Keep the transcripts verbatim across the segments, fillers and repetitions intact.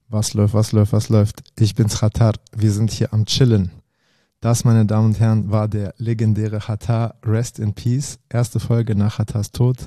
Was läuft, was läuft, was läuft? Ich bin's Khatar. Wir sind hier am Chillen. Das, meine Damen und Herren, war der legendäre Khatar. Rest in Peace. Erste Folge nach Khatars Tod.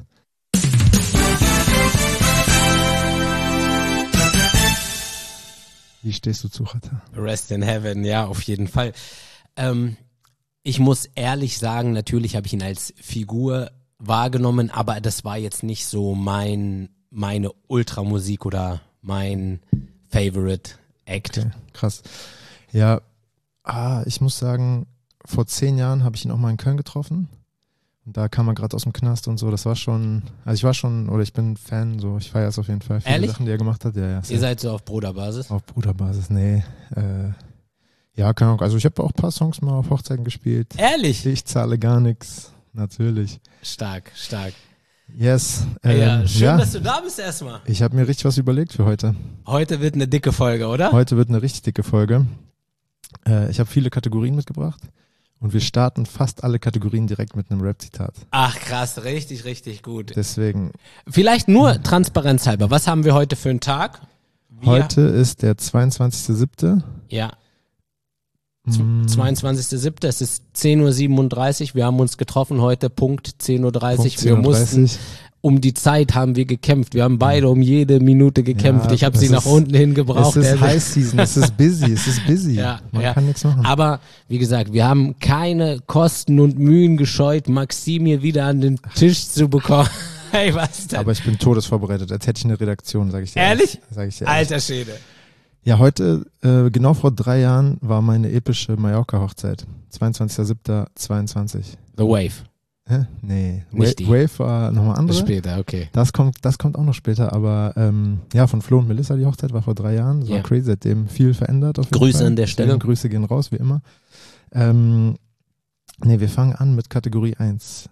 Wie stehst du zu Khatar? Rest in Heaven, ja, auf jeden Fall. Ähm, ich muss ehrlich sagen, natürlich habe ich ihn als Figur wahrgenommen, aber das war jetzt nicht so mein, meine Ultramusik oder mein Favorite Act. Okay, krass. Ja, ah, ich muss sagen, vor zehn Jahren habe ich ihn auch mal in Köln getroffen. Und da kam er gerade aus dem Knast und so. Das war schon, also ich war schon, oder ich bin Fan, so, ich feiere es auf jeden Fall. Viele Ehrlich? Sachen, die er gemacht hat. Ja, ja, Ihr seid so auf Bruderbasis? Auf Bruderbasis, nee. Äh, ja, keine Ahnung. Also ich habe auch ein paar Songs mal auf Hochzeiten gespielt. Ehrlich? Ich zahle gar nichts, natürlich. Stark, stark. Yes. Ähm, ja, schön, ja. dass du da bist erstmal. Ich habe mir richtig was überlegt für heute. Heute wird eine dicke Folge, oder? Heute wird eine richtig dicke Folge. Äh, ich habe viele Kategorien mitgebracht und wir starten fast alle Kategorien direkt mit einem Rap-Zitat. Ach krass, richtig, richtig gut. Deswegen. Vielleicht nur transparenzhalber, was haben wir heute für einen Tag? Wir Heute ist der zweiundzwanzigster siebte Ja. Mm, zweiundzwanzigster siebte Es ist zehn Uhr siebenunddreißig. Wir haben uns getroffen heute, Punkt zehn Uhr dreißig. Punkt Wir zehn Uhr dreißig. mussten, um die Zeit haben wir gekämpft. Wir haben beide um jede Minute gekämpft. Ja, ich habe es sie nach ist- unten hin gebraucht. Es ist Der- High Season, es ist busy, es ist busy. Ja, Man ja. kann nichts machen. Aber wie gesagt, wir haben keine Kosten und Mühen gescheut, Maxim hier wieder an den Tisch zu bekommen. Hey, was denn? Aber ich bin todesvorbereitet, als hätte ich eine Redaktion, sage ich dir. Ehrlich? Sag ich dir ehrlich. Alter Schäde. Ja, heute, äh, genau vor drei Jahren, war meine epische Mallorca-Hochzeit. zweiundzwanzigster siebter zweiundzwanzig. The Wave. Hä? Nee. Nicht die. Wa- Wave war nochmal andere. Später, okay. Das kommt, das kommt auch noch später, aber ähm, ja, von Flo und Melissa, die Hochzeit war vor drei Jahren. Das Ja. war crazy, seitdem viel verändert. Auf jeden Grüße Fall. an der Deswegen Stelle. Grüße gehen raus, wie immer. Ähm, nee, wir fangen an mit Kategorie eins.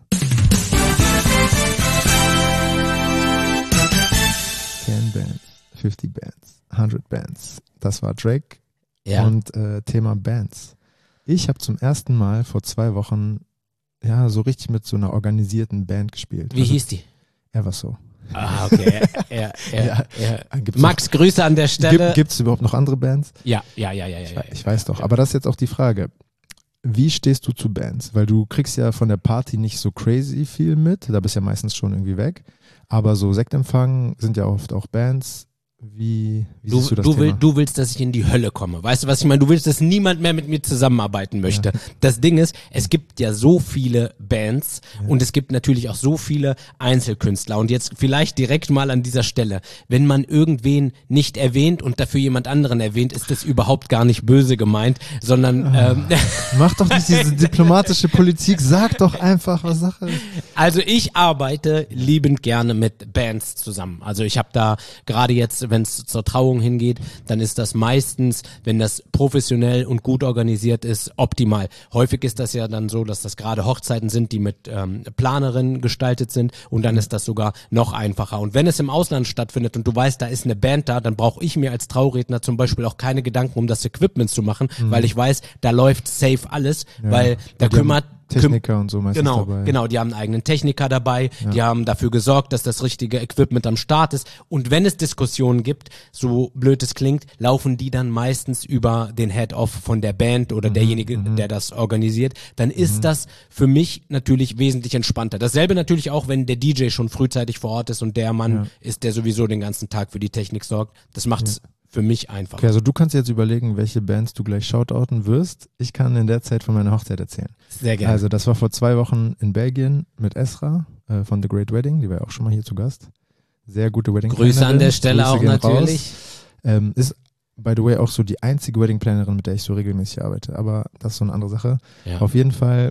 zehn Bands, fünfzig Bands, hundert Bands. Das war Drake Ja. und äh, Thema Bands. Ich habe zum ersten Mal vor zwei Wochen ja so richtig mit so einer organisierten Band gespielt. Wie also, hieß die? Er war so. Ah, okay. Ja, ja, ja, ja. Gibt's Max, Grüße an der noch, Stelle. gibt es überhaupt noch andere Bands? Ja, ja, ja, ja. ja, Ich, ja, wei- ich weiß doch, aber das ist jetzt auch die Frage. Wie stehst du zu Bands? Weil du kriegst ja von der Party nicht so crazy viel mit, da bist ja meistens schon irgendwie weg. Aber so Sektempfang sind ja oft auch Bands. Wie, wie Du, siehst du das du, Thema? will, du willst, dass ich in die Hölle komme. Weißt du, was ich meine? Du willst, dass niemand mehr mit mir zusammenarbeiten möchte. Das Ding ist, es gibt ja so viele Bands Ja. und es gibt natürlich auch so viele Einzelkünstler. Und jetzt vielleicht direkt mal an dieser Stelle, wenn man irgendwen nicht erwähnt und dafür jemand anderen erwähnt, ist das überhaupt gar nicht böse gemeint, sondern ähm, Mach doch nicht diese diplomatische Politik, sag doch einfach, was Sache ist. also ich arbeite liebend gerne mit Bands zusammen. Also ich habe da gerade jetzt, wenn es zur Trauung hingeht, dann ist das meistens, wenn das professionell und gut organisiert ist, optimal. Häufig ist das ja dann so, dass das gerade Hochzeiten sind, die mit ähm, Planerinnen gestaltet sind und dann ist das sogar noch einfacher. Und wenn es im Ausland stattfindet und du weißt, da ist eine Band da, dann brauche ich mir als Trauredner zum Beispiel auch keine Gedanken um das Equipment zu machen, weil ich weiß, da läuft safe alles, Ja. weil da Die haben kümmert Techniker und so meistens Genau, dabei. genau, die haben einen eigenen Techniker dabei, Ja. die haben dafür gesorgt, dass das richtige Equipment am Start ist und wenn es Diskussionen gibt, so blöd es klingt, laufen die dann meistens über den Head-Off von der Band oder Mhm, derjenige, mhm. der das organisiert, dann ist das für mich natürlich wesentlich entspannter. Dasselbe natürlich auch, wenn der D J schon frühzeitig vor Ort ist und der Mann Ja. ist, der sowieso den ganzen Tag für die Technik sorgt. Das macht's für mich einfach. Okay, also du kannst jetzt überlegen, welche Bands du gleich shoutouten wirst. Ich kann in der Zeit von meiner Hochzeit erzählen. Sehr gerne. Also das war vor zwei Wochen in Belgien mit Esra äh, von The Great Wedding, die war ja auch schon mal hier zu Gast. Sehr gute wedding Grüße an der Stelle Grüße auch gehen natürlich. Raus. Ähm, ist, by the way, auch so die einzige Wedding-Plannerin, mit der ich so regelmäßig arbeite. Aber das ist so eine andere Sache. Ja. Auf jeden Fall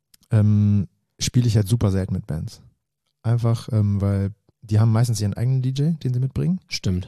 ähm, spiele ich halt super selten mit Bands. Einfach, ähm, weil die haben meistens ihren eigenen D J, den sie mitbringen. Stimmt.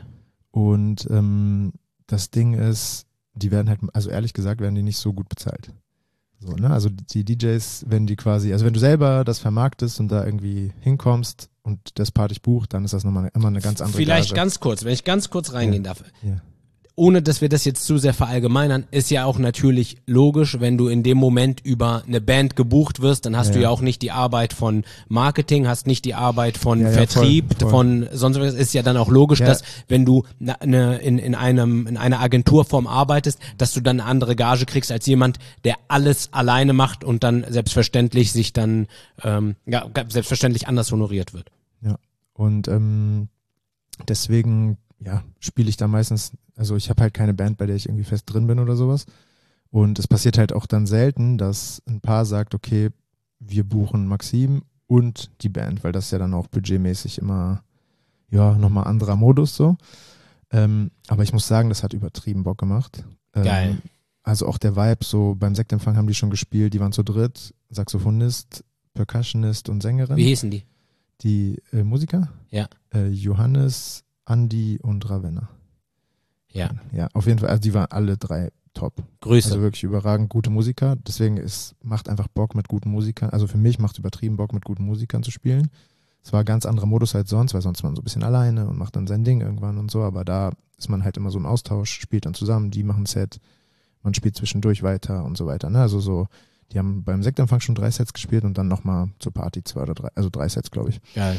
Und ähm, das Ding ist, die werden halt, also ehrlich gesagt, werden die nicht so gut bezahlt. So, ne? Also die D Js, wenn die quasi, also wenn du selber das vermarktest und da irgendwie hinkommst und das Part dich bucht, dann ist das nochmal immer eine ganz andere Vielleicht Gage. ganz kurz, wenn ich ganz kurz reingehen darf. Ja. ohne dass wir das jetzt zu sehr verallgemeinern, ist ja auch natürlich logisch, wenn du in dem Moment über eine Band gebucht wirst, dann hast Ja, du ja ja. auch nicht die Arbeit von Marketing, hast nicht die Arbeit von Ja, ja, Vertrieb, voll, voll. von sonst was. Ist ja dann auch logisch, Ja. dass wenn du na, ne, in, in einem in einer Agenturform arbeitest, dass du dann eine andere Gage kriegst als jemand, der alles alleine macht und dann selbstverständlich sich dann ähm, ja selbstverständlich anders honoriert wird. Ja, und ähm, deswegen ja, spiele ich da meistens, also ich habe halt keine Band, bei der ich irgendwie fest drin bin oder sowas. Und es passiert halt auch dann selten, dass ein Paar sagt, okay, wir buchen Maxim und die Band, weil das ja dann auch budgetmäßig immer, ja, nochmal anderer Modus so. Ähm, aber ich muss sagen, das hat übertrieben Bock gemacht. Ähm, Geil. Also auch der Vibe, so beim Sektempfang haben die schon gespielt, die waren zu dritt, Saxophonist, Percussionist und Sängerin. Wie hießen die? Die äh, Musiker? Ja. Äh, Johannes, Andi und Ravenna. Ja. Ja, auf jeden Fall, also die waren alle drei top. Grüße. Also wirklich überragend gute Musiker. Deswegen es macht einfach Bock mit guten Musikern. Also für mich macht es übertrieben Bock mit guten Musikern zu spielen. Es war ein ganz anderer Modus als sonst, weil sonst ist man so ein bisschen alleine und macht dann sein Ding irgendwann und so. Aber da ist man halt immer so im Austausch, spielt dann zusammen, die machen ein Set, man spielt zwischendurch weiter und so weiter. Ne? Also so, die haben beim Sektempfang schon drei Sets gespielt und dann nochmal zur Party zwei oder drei, also drei Sets, glaube ich. Geil.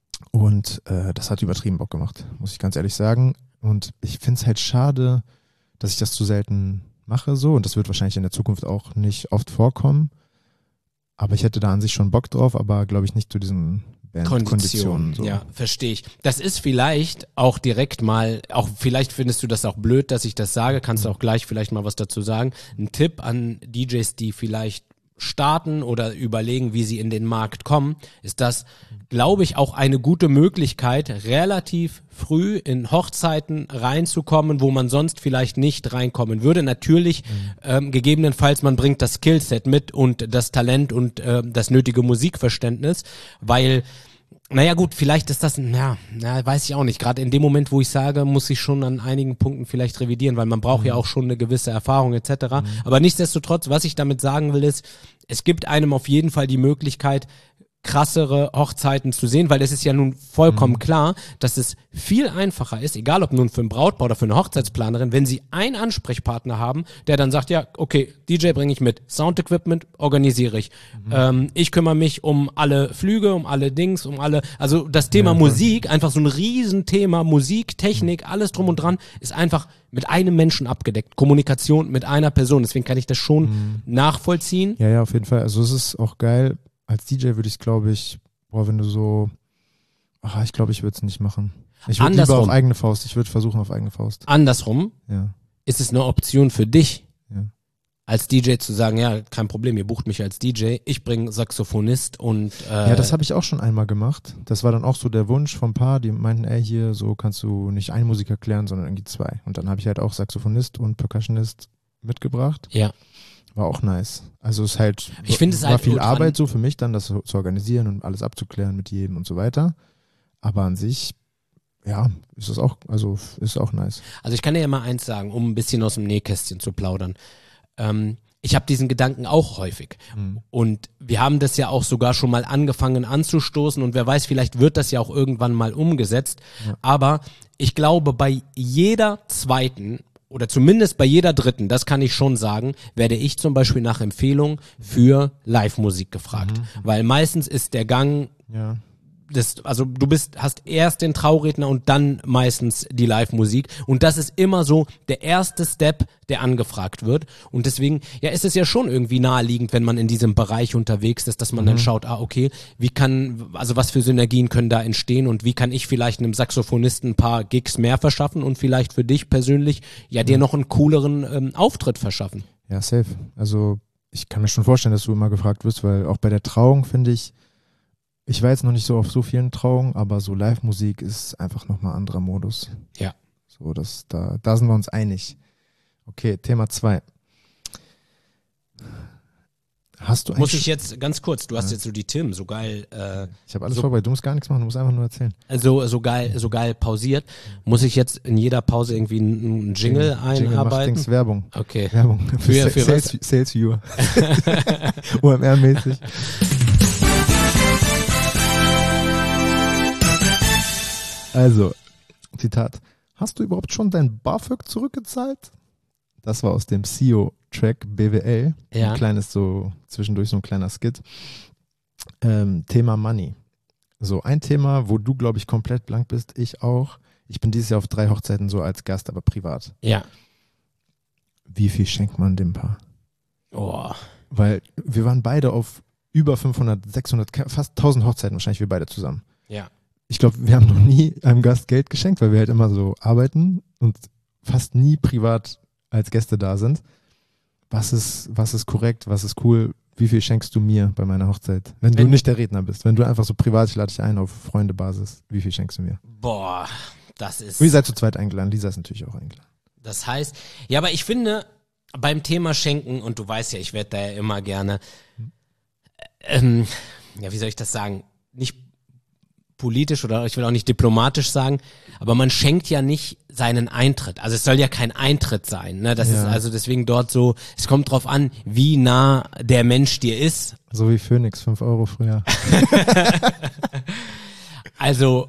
Und äh, das hat übertrieben Bock gemacht, muss ich ganz ehrlich sagen. Und ich finde es halt schade, dass ich das zu selten mache so. Und das wird wahrscheinlich in der Zukunft auch nicht oft vorkommen. Aber ich hätte da an sich schon Bock drauf, aber glaube ich nicht zu diesen Bandkonditionen. So. Ja, verstehe ich. Das ist vielleicht auch direkt mal, auch vielleicht findest du das auch blöd, dass ich das sage, kannst du auch gleich vielleicht mal was dazu sagen. Ein Tipp an D Js, die vielleicht starten oder überlegen, wie sie in den Markt kommen, ist das, glaube ich, auch eine gute Möglichkeit, relativ früh in Hochzeiten reinzukommen, wo man sonst vielleicht nicht reinkommen würde. Natürlich, mhm. ähm, gegebenenfalls, man bringt das Skillset mit und das Talent und äh, das nötige Musikverständnis, weil naja gut, vielleicht ist das, ja, na, weiß ich auch nicht. Gerade in dem Moment, wo ich sage, muss ich schon an einigen Punkten vielleicht revidieren, weil man braucht mhm. ja auch schon eine gewisse Erfahrung et cetera. Mhm. Aber nichtsdestotrotz, was ich damit sagen will, ist, es gibt einem auf jeden Fall die Möglichkeit, krassere Hochzeiten zu sehen, weil es ist ja nun vollkommen mhm. klar, dass es viel einfacher ist, egal ob nun für ein Brautpaar oder für eine Hochzeitsplanerin, wenn sie einen Ansprechpartner haben, der dann sagt, ja, okay, D J bringe ich mit, Soundequipment organisiere ich, mhm. ähm, ich kümmere mich um alle Flüge, um alle Dings, um alle, also das Thema ja, Musik, ja. einfach so ein Riesenthema, Musik, Technik, alles drum und dran, ist einfach mit einem Menschen abgedeckt, Kommunikation mit einer Person, deswegen kann ich das schon mhm. nachvollziehen. Ja, ja, auf jeden Fall, also es ist auch geil. Als D J würde ich es, glaube ich, boah, wenn du so, ach, ich glaube, ich würde es nicht machen. Ich würde lieber auf eigene Faust, ich würde versuchen auf eigene Faust. Andersrum ja. ist es eine Option für dich, ja. als D J zu sagen, ja, kein Problem, ihr bucht mich als D J, ich bringe Saxophonist und äh ja, das habe ich auch schon einmal gemacht. Das war dann auch so der Wunsch vom Paar, die meinten, ey, hier, so kannst du nicht einen Musiker klären, sondern irgendwie zwei. Und dann habe ich halt auch Saxophonist und Percussionist mitgebracht. Ja. War auch nice. Also es ist halt, ich finde es war halt viel gut Arbeit so für mich dann, das zu organisieren und alles abzuklären mit jedem und so weiter. Aber an sich, ja, ist das auch, also ist auch nice. Also ich kann dir ja mal eins sagen, um ein bisschen aus dem Nähkästchen zu plaudern. Ähm, ich habe diesen Gedanken auch häufig. Mhm. Und wir haben das ja auch sogar schon mal angefangen anzustoßen und wer weiß, vielleicht wird das ja auch irgendwann mal umgesetzt. Ja. Aber ich glaube, bei jeder zweiten oder zumindest bei jeder dritten, das kann ich schon sagen, werde ich zum Beispiel nach Empfehlung für Live-Musik gefragt. Mhm. Weil meistens ist der Gang, ja. das, also du bist, hast erst den Trauredner und dann meistens die Live-Musik. Und das ist immer so der erste Step, der angefragt wird. Und deswegen, ja, ist es ja schon irgendwie naheliegend, wenn man in diesem Bereich unterwegs ist, dass man mhm. dann schaut, ah, okay, wie kann, also was für Synergien können da entstehen und wie kann ich vielleicht einem Saxophonisten ein paar Gigs mehr verschaffen und vielleicht für dich persönlich ja dir noch einen cooleren ähm, Auftritt verschaffen. Ja, safe. Also ich kann mir schon vorstellen, dass du immer gefragt wirst, weil auch bei der Trauung finde ich, ich war jetzt noch nicht so auf so vielen Trauungen, aber so Live-Musik ist einfach nochmal ein anderer Modus. Ja. So, das, da, da sind wir uns einig. Okay, Thema zwei. Hast du Muss ich jetzt, ganz kurz, du hast ja. jetzt so die Tim so geil. Äh, ich habe alles so, vorbereitet, du musst gar nichts machen, du musst einfach nur erzählen. So, so geil, so geil pausiert. Muss ich jetzt in jeder Pause irgendwie einen Jingle einarbeiten? Jingle macht Dings Werbung. Okay. Werbung. Für, für, für Sales, Sales Viewer. O M R-mäßig. Also, Zitat. Hast du überhaupt schon dein BAföG zurückgezahlt? Das war aus dem S E O-Track B W L. Ja. Ein kleines so, zwischendurch so ein kleiner Skit. Ähm, Thema Money. So ein Thema, wo du, glaube ich, komplett blank bist. Ich auch. Ich bin dieses Jahr auf drei Hochzeiten so als Gast, aber privat. Ja. Wie viel schenkt man dem Paar? Oh. Weil wir waren beide auf über fünfhundert, sechshundert, fast tausend Hochzeiten wahrscheinlich wir beide zusammen. Ja. Ich glaube, wir haben noch nie einem Gast Geld geschenkt, weil wir halt immer so arbeiten und fast nie privat als Gäste da sind. Was ist, was ist korrekt, was ist cool? Wie viel schenkst du mir bei meiner Hochzeit? Wenn, wenn du nicht der Redner bist, wenn du einfach so privat, ich lade dich ein auf Freundebasis, wie viel schenkst du mir? Boah, das ist... Und ihr seid zu zweit eingeladen, Lisa ist natürlich auch eingeladen. Das heißt, ja, aber ich finde, beim Thema Schenken, und du weißt ja, ich werde da ja immer gerne, ähm, ja, wie soll ich das sagen, nicht politisch oder ich will auch nicht diplomatisch sagen, aber man schenkt ja nicht seinen Eintritt. Also es soll ja kein Eintritt sein, ne? Das Ja. ist also deswegen dort so, es kommt drauf an, wie nah der Mensch dir ist. So wie Phoenix, fünf Euro früher. Also,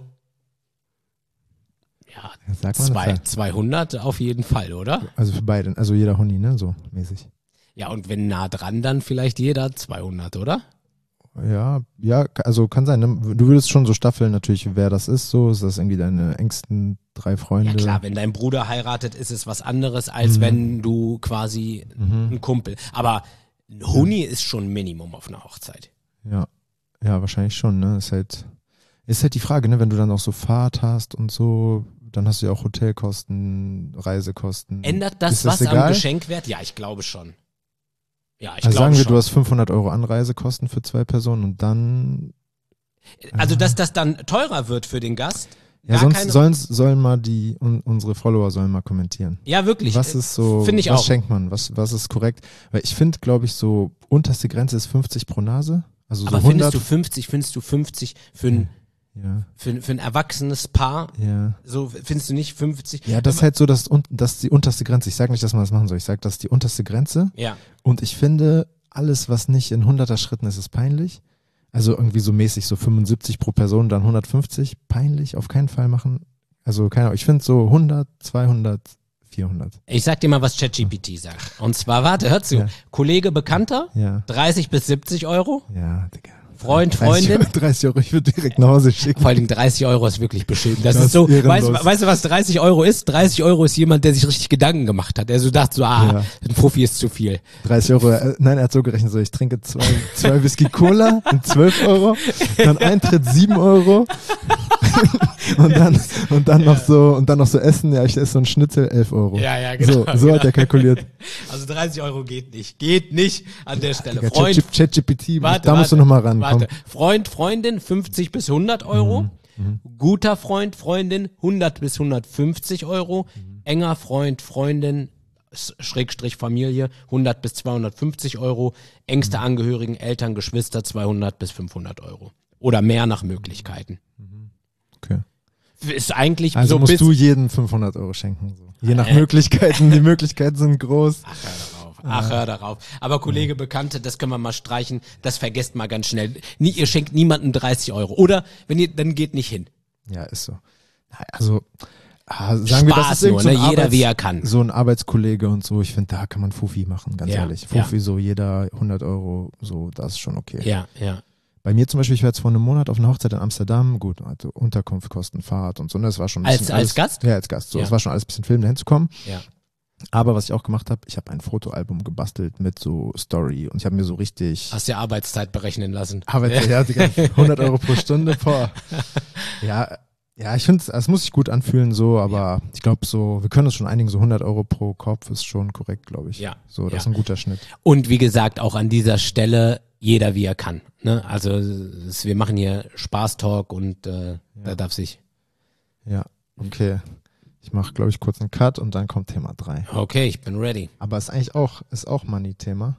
ja, Sag mal eine zwei, Zahl. zweihundert auf jeden Fall, oder? Also für beide, also jeder Huni, ne, so mäßig. Ja, und wenn nah dran, dann vielleicht jeder zweihundert, oder? Ja, ja, also kann sein. Ne? Du würdest schon so staffeln, natürlich, wer das ist, so. Ist das irgendwie deine engsten drei Freunde? Ja klar, wenn dein Bruder heiratet, ist es was anderes, als Mhm. wenn du quasi Mhm. ein Kumpel. Aber ein Huni ist schon ein Minimum auf einer Hochzeit. Ja, ja, wahrscheinlich schon, ne? Ist halt, ist halt die Frage, ne? Wenn du dann auch so Fahrt hast und so, dann hast du ja auch Hotelkosten, Reisekosten. Ändert das, Ist das was am egal? Geschenkwert? Ja, ich glaube schon. Ja, ich Also glaube sagen wir, schon. du hast fünfhundert Euro Anreisekosten für zwei Personen und dann, Also, dass das dann teurer wird für den Gast? ja, Gar sonst keine- sollen, sollen mal die, un, unsere Follower sollen mal kommentieren. Ja, wirklich. Was ist so, Finde ich was auch. schenkt man? Was, was ist korrekt? Weil ich finde, glaube ich, so unterste Grenze ist fünfzig pro Nase. Also Aber so hundert. findest du fünfzig, findest du fünfzig für ein, Ja, für, für ein erwachsenes Paar? ja. So, findest du nicht fünfzig? Ja, das ist halt so, dass un- das ist die unterste Grenze. Ich sage nicht, dass man das machen soll. Ich sage, das ist die unterste Grenze. Ja. Und ich finde, alles, was nicht in hunderter Schritten ist, ist peinlich. Also irgendwie so mäßig, so fünfundsiebzig pro Person, dann hundertfünfzig. Peinlich, auf keinen Fall machen. Also keine Ahnung, ich finde so hundert, zweihundert, vierhundert. Ich sag dir mal, was ChatGPT sagt. Und zwar, warte, hör zu. Ja. Kollege Bekannter, Ja, dreißig bis siebzig Euro. ja, Digga. Freund, dreißig Freundin. Euro, dreißig Euro, ich würde direkt nach Hause schicken. Vor allen Dingen dreißig Euro ist wirklich beschissen. Das, Das ist so, ist weißt, ehrenlos. weißt du, was dreißig Euro ist? dreißig Euro ist jemand, der sich richtig Gedanken gemacht hat. Der so dachte so, ah, Ja. ein Fuffi ist zu viel. dreißig Euro, äh, nein, er hat so gerechnet, so ich trinke zwei, zwei Whisky Cola und zwölf Euro, dann Eintritt sieben Euro und dann, und dann noch so, und dann noch so Essen, ja, ich esse so ein Schnitzel, elf Euro. Ja, ja, genau, So, so genau. hat er kalkuliert. Also dreißig Euro geht nicht. Geht nicht an der Stelle. Digga, Freund, Chat- ChatGPT, warte, da musst du warte, nochmal ran. warte. Komm. Freund, Freundin, fünfzig bis hundert Euro. Mhm, Guter Freund, Freundin, hundert bis hundertfünfzig Euro. Mhm. Enger Freund, Freundin, S- Schrägstrich Familie, hundert bis zweihundertfünfzig Euro. Engste Mhm. Angehörigen, Eltern, Geschwister, zweihundert bis fünfhundert Euro. Oder mehr nach Möglichkeiten. Okay. Ist eigentlich Also so musst bis... du jeden fünfhundert Euro schenken. So. Je nach Äh. Möglichkeiten, die Möglichkeiten sind groß. Ach, hör darauf. Ach, hör darauf. Aber Kollege, Bekannte, das können wir mal streichen. Das vergesst mal ganz schnell. Nie, ihr schenkt niemandem dreißig Euro. Oder, wenn ihr, dann geht nicht hin. Ja, ist so. Also, ah, sagen wir, das Spaß ist irgend nur, so ein ne? Jeder Arbeits- wie er kann. So ein Arbeitskollege und so, ich finde, da kann man Fufi machen, ganz Ja, ehrlich. ja. Fufi, so jeder hundert Euro, so, das ist schon okay. Ja, ja. Bei mir zum Beispiel, ich war jetzt vor einem Monat auf einer Hochzeit in Amsterdam, gut, also Unterkunft, Kosten, Fahrt und so, ne, das war schon ein Als- bisschen als alles, Gast? Ja, als Gast, so, Ja. es war schon alles ein bisschen Film, dahin zu kommen. Ja. Aber was ich auch gemacht habe, ich habe ein Fotoalbum gebastelt mit so Story und ich habe mir so richtig Hast ja Arbeitszeit berechnen lassen. Arbeit, ja, Digga, hundert Euro pro Stunde, boah. Ja, ja, ich finde, es muss sich gut anfühlen, so, aber ich glaube so, wir können uns schon einigen, so hundert Euro pro Kopf ist schon korrekt, glaube ich. Ja, So, das ja. ist ein guter Schnitt. Und wie gesagt, auch an dieser Stelle, jeder wie er kann. Ne? Also, es, wir machen hier Spaß-Talk und äh, da darf sich. Ja, okay. Ich mache, glaube ich, kurz einen Cut und dann kommt Thema drei. Okay, ich bin ready. Aber ist eigentlich auch, ist auch Money-Thema.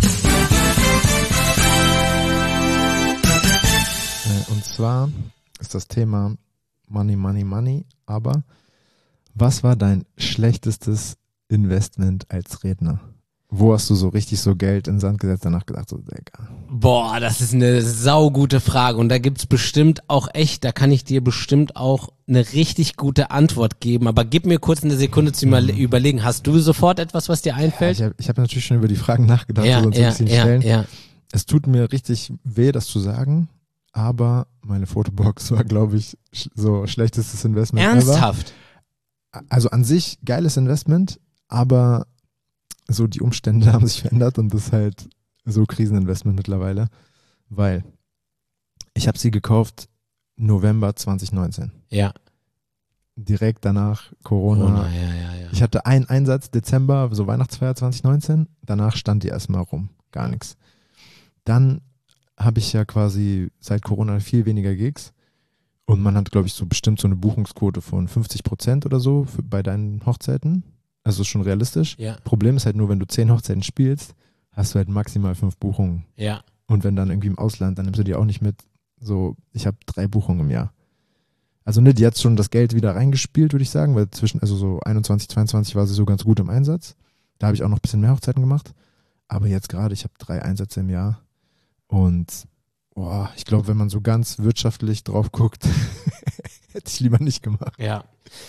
Äh, Und zwar ist das Thema Money, Money, Money. Aber was war dein schlechtestes Investment als Redner? Wo hast du so richtig so Geld in den Sand gesetzt, danach gedacht, so, Digga. Boah, das ist eine saugute Frage und da gibt's bestimmt auch echt, da kann ich dir bestimmt auch eine richtig gute Antwort geben, aber gib mir kurz eine Sekunde zu mal überlegen. Hast du sofort etwas, was dir einfällt? Ja, ich habe ich hab natürlich schon über die Fragen nachgedacht, Ja, so uns ja, ein bisschen ja, stellen. ja. Es tut mir richtig weh, das zu sagen, aber meine Fotobox war, glaube ich, sch- so schlechtestes Investment Ernsthaft? ever. Also an sich geiles Investment, aber so die Umstände haben sich verändert und das ist halt so Kriseninvestment mittlerweile, weil ich habe sie gekauft November zwanzig neunzehn. Ja. Direkt danach Corona. Corona, ja, ja, ja. Ich hatte einen Einsatz Dezember, so Weihnachtsfeier zwanzig neunzehn. Danach stand die erstmal rum. Gar nichts. Dann habe ich ja quasi seit Corona viel weniger Gigs. Und man hat, glaube ich, so bestimmt so eine Buchungsquote von fünfzig Prozent oder so für, bei deinen Hochzeiten. Also ist schon realistisch. Ja, Problem ist halt nur, wenn du zehn Hochzeiten spielst, hast du halt maximal fünf Buchungen. ja. Und wenn dann irgendwie im Ausland, dann nimmst du die auch nicht mit. So, ich habe drei Buchungen im Jahr. Also ne, die hat schon das Geld wieder reingespielt, würde ich sagen, weil zwischen, also so einundzwanzig, zweiundzwanzig war sie so ganz gut im Einsatz. Da habe ich auch noch ein bisschen mehr Hochzeiten gemacht. Aber jetzt gerade, ich habe drei Einsätze im Jahr. Und boah, ich glaube, wenn man so ganz wirtschaftlich drauf guckt, hätte ich lieber nicht gemacht. Ja.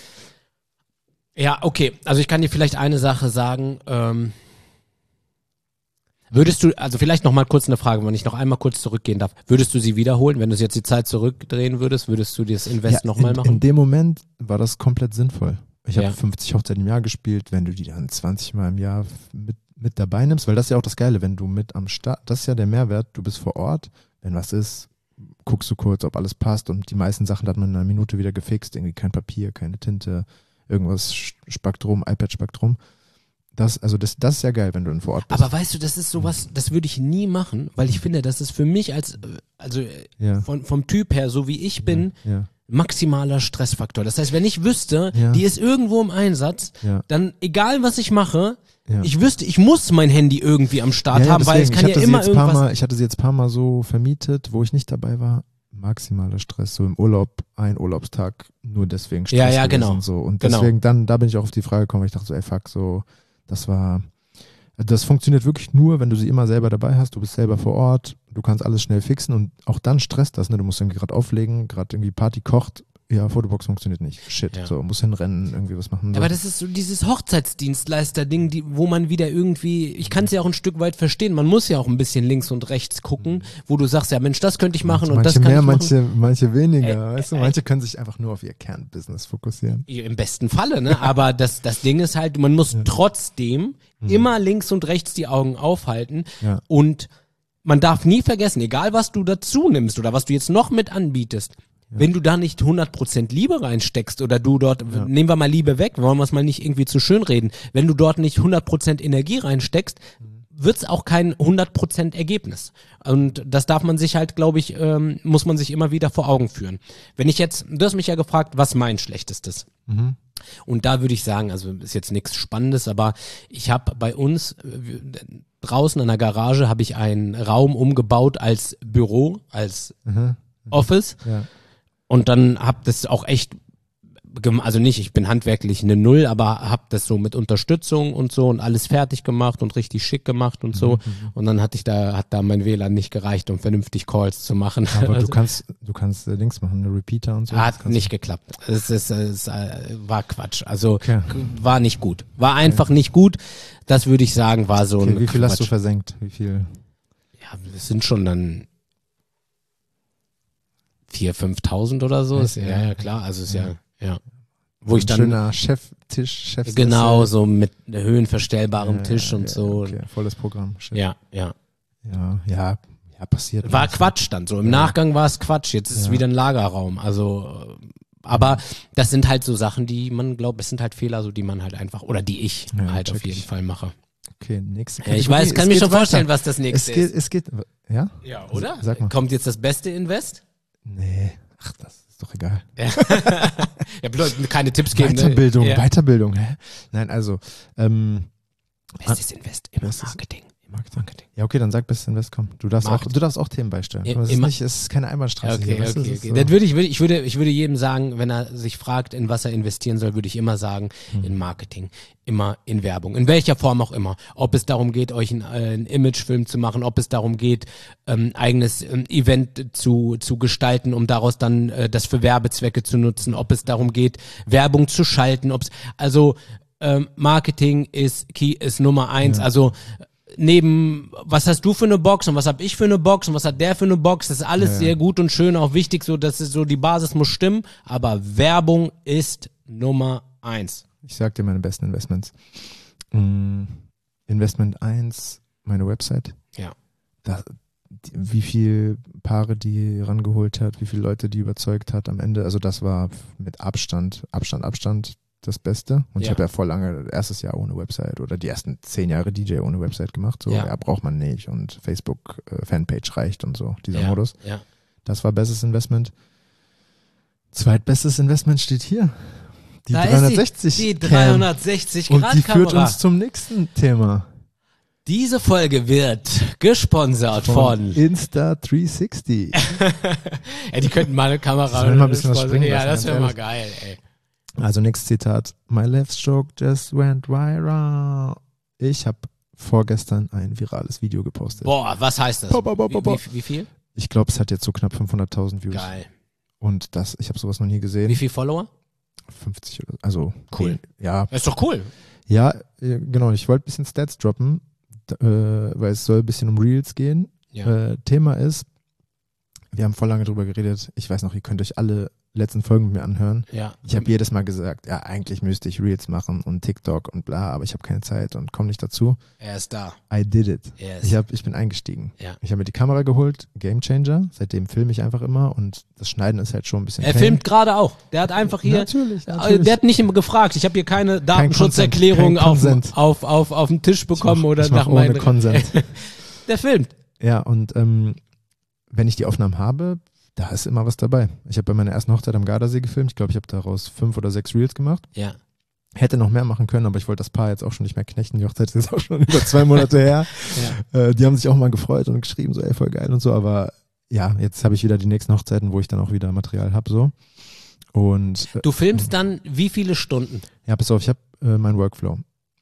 Ja, okay. Also ich kann dir vielleicht eine Sache sagen. Ähm, würdest du, also vielleicht noch mal kurz eine Frage, wenn ich noch einmal kurz zurückgehen darf. Würdest du sie wiederholen? Wenn du jetzt die Zeit zurückdrehen würdest, würdest du das Invest Ja, nochmal in, machen? in dem Moment war das komplett sinnvoll. Ich habe Ja. fünfzig Hochzeiten im Jahr gespielt, wenn du die dann zwanzig Mal im Jahr mit, mit dabei nimmst, weil das ist ja auch das Geile, wenn du mit am Start, das ist ja der Mehrwert, du bist vor Ort, wenn was ist, guckst du kurz, ob alles passt und die meisten Sachen hat man in einer Minute wieder gefixt, irgendwie kein Papier, keine Tinte, irgendwas spackt rum, iPad spackt rum. Das, also das, das ist ja geil, wenn du dann vor Ort bist. Aber weißt du, das ist sowas, das würde ich nie machen, weil ich finde, das ist für mich als, äh, also äh, ja, von, vom Typ her, so wie ich bin, ja, maximaler Stressfaktor. Das heißt, wenn ich wüsste, Ja. die ist irgendwo im Einsatz, ja, dann egal was ich mache, ja. ich wüsste, ich muss mein Handy irgendwie am Start ja, ja, haben, weil es deswegen, kann ich ja hatte sie immer jetzt ein paar irgendwas. Mal, ich hatte sie jetzt ein paar Mal so vermietet, wo ich nicht dabei war. Maximaler Stress, so im Urlaub, ein Urlaubstag, nur deswegen Stress Ja, ja, gewesen, genau. so. Und Genau. deswegen, dann, da bin ich auch auf die Frage gekommen, weil ich dachte so, ey fuck, so, das war, das funktioniert wirklich nur, wenn du sie immer selber dabei hast, du bist selber vor Ort, du kannst alles schnell fixen und auch dann stresst das, ne, du musst irgendwie gerade auflegen, gerade irgendwie Party kocht, ja, Fotobox funktioniert nicht, shit, Ja. so, muss hinrennen, irgendwie was machen. Aber so. das ist so dieses Hochzeitsdienstleister-Ding, die, wo man wieder irgendwie, ich kann es ja auch ein Stück weit verstehen, man muss ja auch ein bisschen links und rechts gucken, wo du sagst, ja Mensch, das könnte ich machen und manche das kann mehr, ich machen. manche, manche weniger, Äh, weißt du, äh, manche können sich einfach nur auf ihr Kernbusiness fokussieren. Im besten Falle, ne? Aber das, das Ding ist halt, man muss trotzdem immer links und rechts die Augen aufhalten Ja. und man darf nie vergessen, egal was du dazu nimmst oder was du jetzt noch mit anbietest, wenn du da nicht hundert Prozent Liebe reinsteckst oder du dort, Ja. nehmen wir mal Liebe weg, wollen wir es mal nicht irgendwie zu schön reden, wenn du dort nicht hundert Prozent Energie reinsteckst, wird's auch kein hundert Prozent Ergebnis. Und das darf man sich halt, glaube ich, ähm, muss man sich immer wieder vor Augen führen. Wenn ich jetzt, du hast mich ja gefragt, was mein Schlechtestes? Mhm. Und da würde ich sagen, also ist jetzt nichts Spannendes, aber ich habe bei uns äh, draußen an der Garage habe ich einen Raum umgebaut als Büro, als Mhm. Office. Ja. Und dann hab das auch echt, gem- also nicht, ich bin handwerklich eine Null, aber hab das so mit Unterstützung und so und alles fertig gemacht und richtig schick gemacht und so. Und dann hatte ich da, hat da mein W L A N nicht gereicht, um vernünftig Calls zu machen. Aber Also, du kannst, du kannst äh, Links machen, eine Repeater und so. das hat kannst nicht geklappt. Es ist, es äh, war Quatsch. Also Okay. war nicht gut. War einfach nicht gut. Das würde ich sagen, war so Okay, ein wie viel Quatsch. hast du versenkt? Wie viel? Ja, das sind schon dann viertausend, fünftausend oder so. Ist, Ja, ja, ja, ja. klar. Also ist Ja. ja, ja. Wo ich Ein dann schöner Cheftisch, Chefsessel. genau so mit höhenverstellbarem Ja, Tisch und ja, so. Okay, volles Programm. Shit. Ja, ja. ja, ja, ja, passiert. War alles. Quatsch dann so. Im Ja. Nachgang war es Quatsch. Jetzt ist es Ja. wieder ein Lagerraum. Also, äh, aber das sind halt so Sachen, die man glaubt, es sind halt Fehler, so die man halt einfach, oder die ich Ja, halt check auf jeden ich. Fall mache. Okay, nächste Ja, ich Kategorie. weiß, kann Es mir geht schon vorstellen, weiter. was das Es nächste geht, ist. es geht, ja? Ja, oder? Sag mal. Kommt jetzt das beste Invest? Nee, ach, das ist doch egal. Ja, bloß keine Tipps geben. ne? Weiterbildung, Ja. Weiterbildung, hä? Nein, also, ähm, Bestes Invest, immer Bestes- Marketing. Marketing. Marketing. Ja, okay, dann sag Best Invest, komm. Du darfst, auch, du darfst auch Themen beistellen. I, aber es ist, nicht, es ist keine Einbahnstraße okay, hier. Okay, okay, okay. So. Das würde ich, würde, ich, würde, ich würde jedem sagen, wenn er sich fragt, in was er investieren soll, würde ich immer sagen, hm. in Marketing, immer in Werbung. In welcher Form auch immer. Ob es darum geht, euch einen, äh, einen Imagefilm zu machen, ob es darum geht, ähm, eigenes ähm, Event zu, zu gestalten, um daraus dann äh, das für Werbezwecke zu nutzen, ob es darum geht, Werbung zu schalten, ob es, also ähm, Marketing ist Key, ist Nummer eins, ja. Also neben, was hast du für eine Box und was habe ich für eine Box und was hat der für eine Box, das ist alles ja, ja. sehr gut und schön, auch wichtig, so, dass es so, die Basis muss stimmen, aber Werbung ist Nummer eins. Ich sag dir meine besten Investments. Mm, Investment eins, meine Website. Ja. Da, die, wie viele Paare die rangeholt hat, wie viele Leute die überzeugt hat am Ende, also das war mit Abstand, Abstand, Abstand das Beste. Und ja. ich habe ja voll lange, erstes Jahr ohne Website oder die ersten zehn Jahre D J ohne Website gemacht. So, ja, ja braucht man nicht und Facebook äh, Fanpage reicht und so, dieser ja. Modus. Ja. Das war bestes Investment. Zweitbestes Investment steht hier. Die da dreihundertsechzig. Die, die dreihundertsechzig Grad Kamera. Und die führt uns zum nächsten Thema. Diese Folge wird gesponsert von, von Insta dreihundertsechzig. Ja, die könnten mal eine Kamera. Mal ein bisschen was springen ja, lassen, das wäre mal geil, ey. Also nächstes Zitat. My left stroke just went viral. Ich habe vorgestern ein virales Video gepostet. Boah, was heißt das? Bo, bo, bo, bo, bo. Wie, wie, wie viel? Ich glaube, es hat jetzt so knapp fünfhunderttausend Views. Geil. Und das, ich habe sowas noch nie gesehen. Wie viele Follower? fünfzig oder also. Cool. Ja. Das ist doch cool. Ja, genau. Ich wollte ein bisschen Stats droppen, äh, weil es soll ein bisschen um Reels gehen. Ja. Äh, Thema ist, wir haben voll lange drüber geredet. Ich weiß noch, ihr könnt euch alle letzten Folgen mit mir anhören. Ja. Ich habe jedes Mal gesagt, ja, eigentlich müsste ich Reels machen und TikTok und bla, aber ich habe keine Zeit und komme nicht dazu. Er ist da. I did it. Yes. Ich, hab, ich bin eingestiegen. Ja. Ich habe mir die Kamera geholt, Game Changer. Seitdem filme ich einfach immer und das Schneiden ist halt schon ein bisschen Er pain. filmt gerade auch. Der hat einfach hier, natürlich, natürlich. Der hat nicht immer gefragt. Ich habe hier keine Datenschutzerklärung Kein auf, Consent. auf, auf, auf den Tisch bekommen ich mach, oder ich mach nach ohne meinem. Consent. Der filmt. Ja, und ähm, wenn ich die Aufnahmen habe, da ist immer was dabei. Ich habe bei meiner ersten Hochzeit am Gardasee gefilmt. Ich glaube, ich habe daraus fünf oder sechs Reels gemacht. Ja. Hätte noch mehr machen können, aber ich wollte das Paar jetzt auch schon nicht mehr knechten. Die Hochzeit ist jetzt auch schon über zwei Monate her. Ja. Äh, die haben sich auch mal gefreut und geschrieben, so ey, voll geil und so. Aber ja, jetzt habe ich wieder die nächsten Hochzeiten, wo ich dann auch wieder Material habe. So. Und, äh, du filmst dann wie viele Stunden? Ja, pass auf, ich habe äh, meinen Workflow.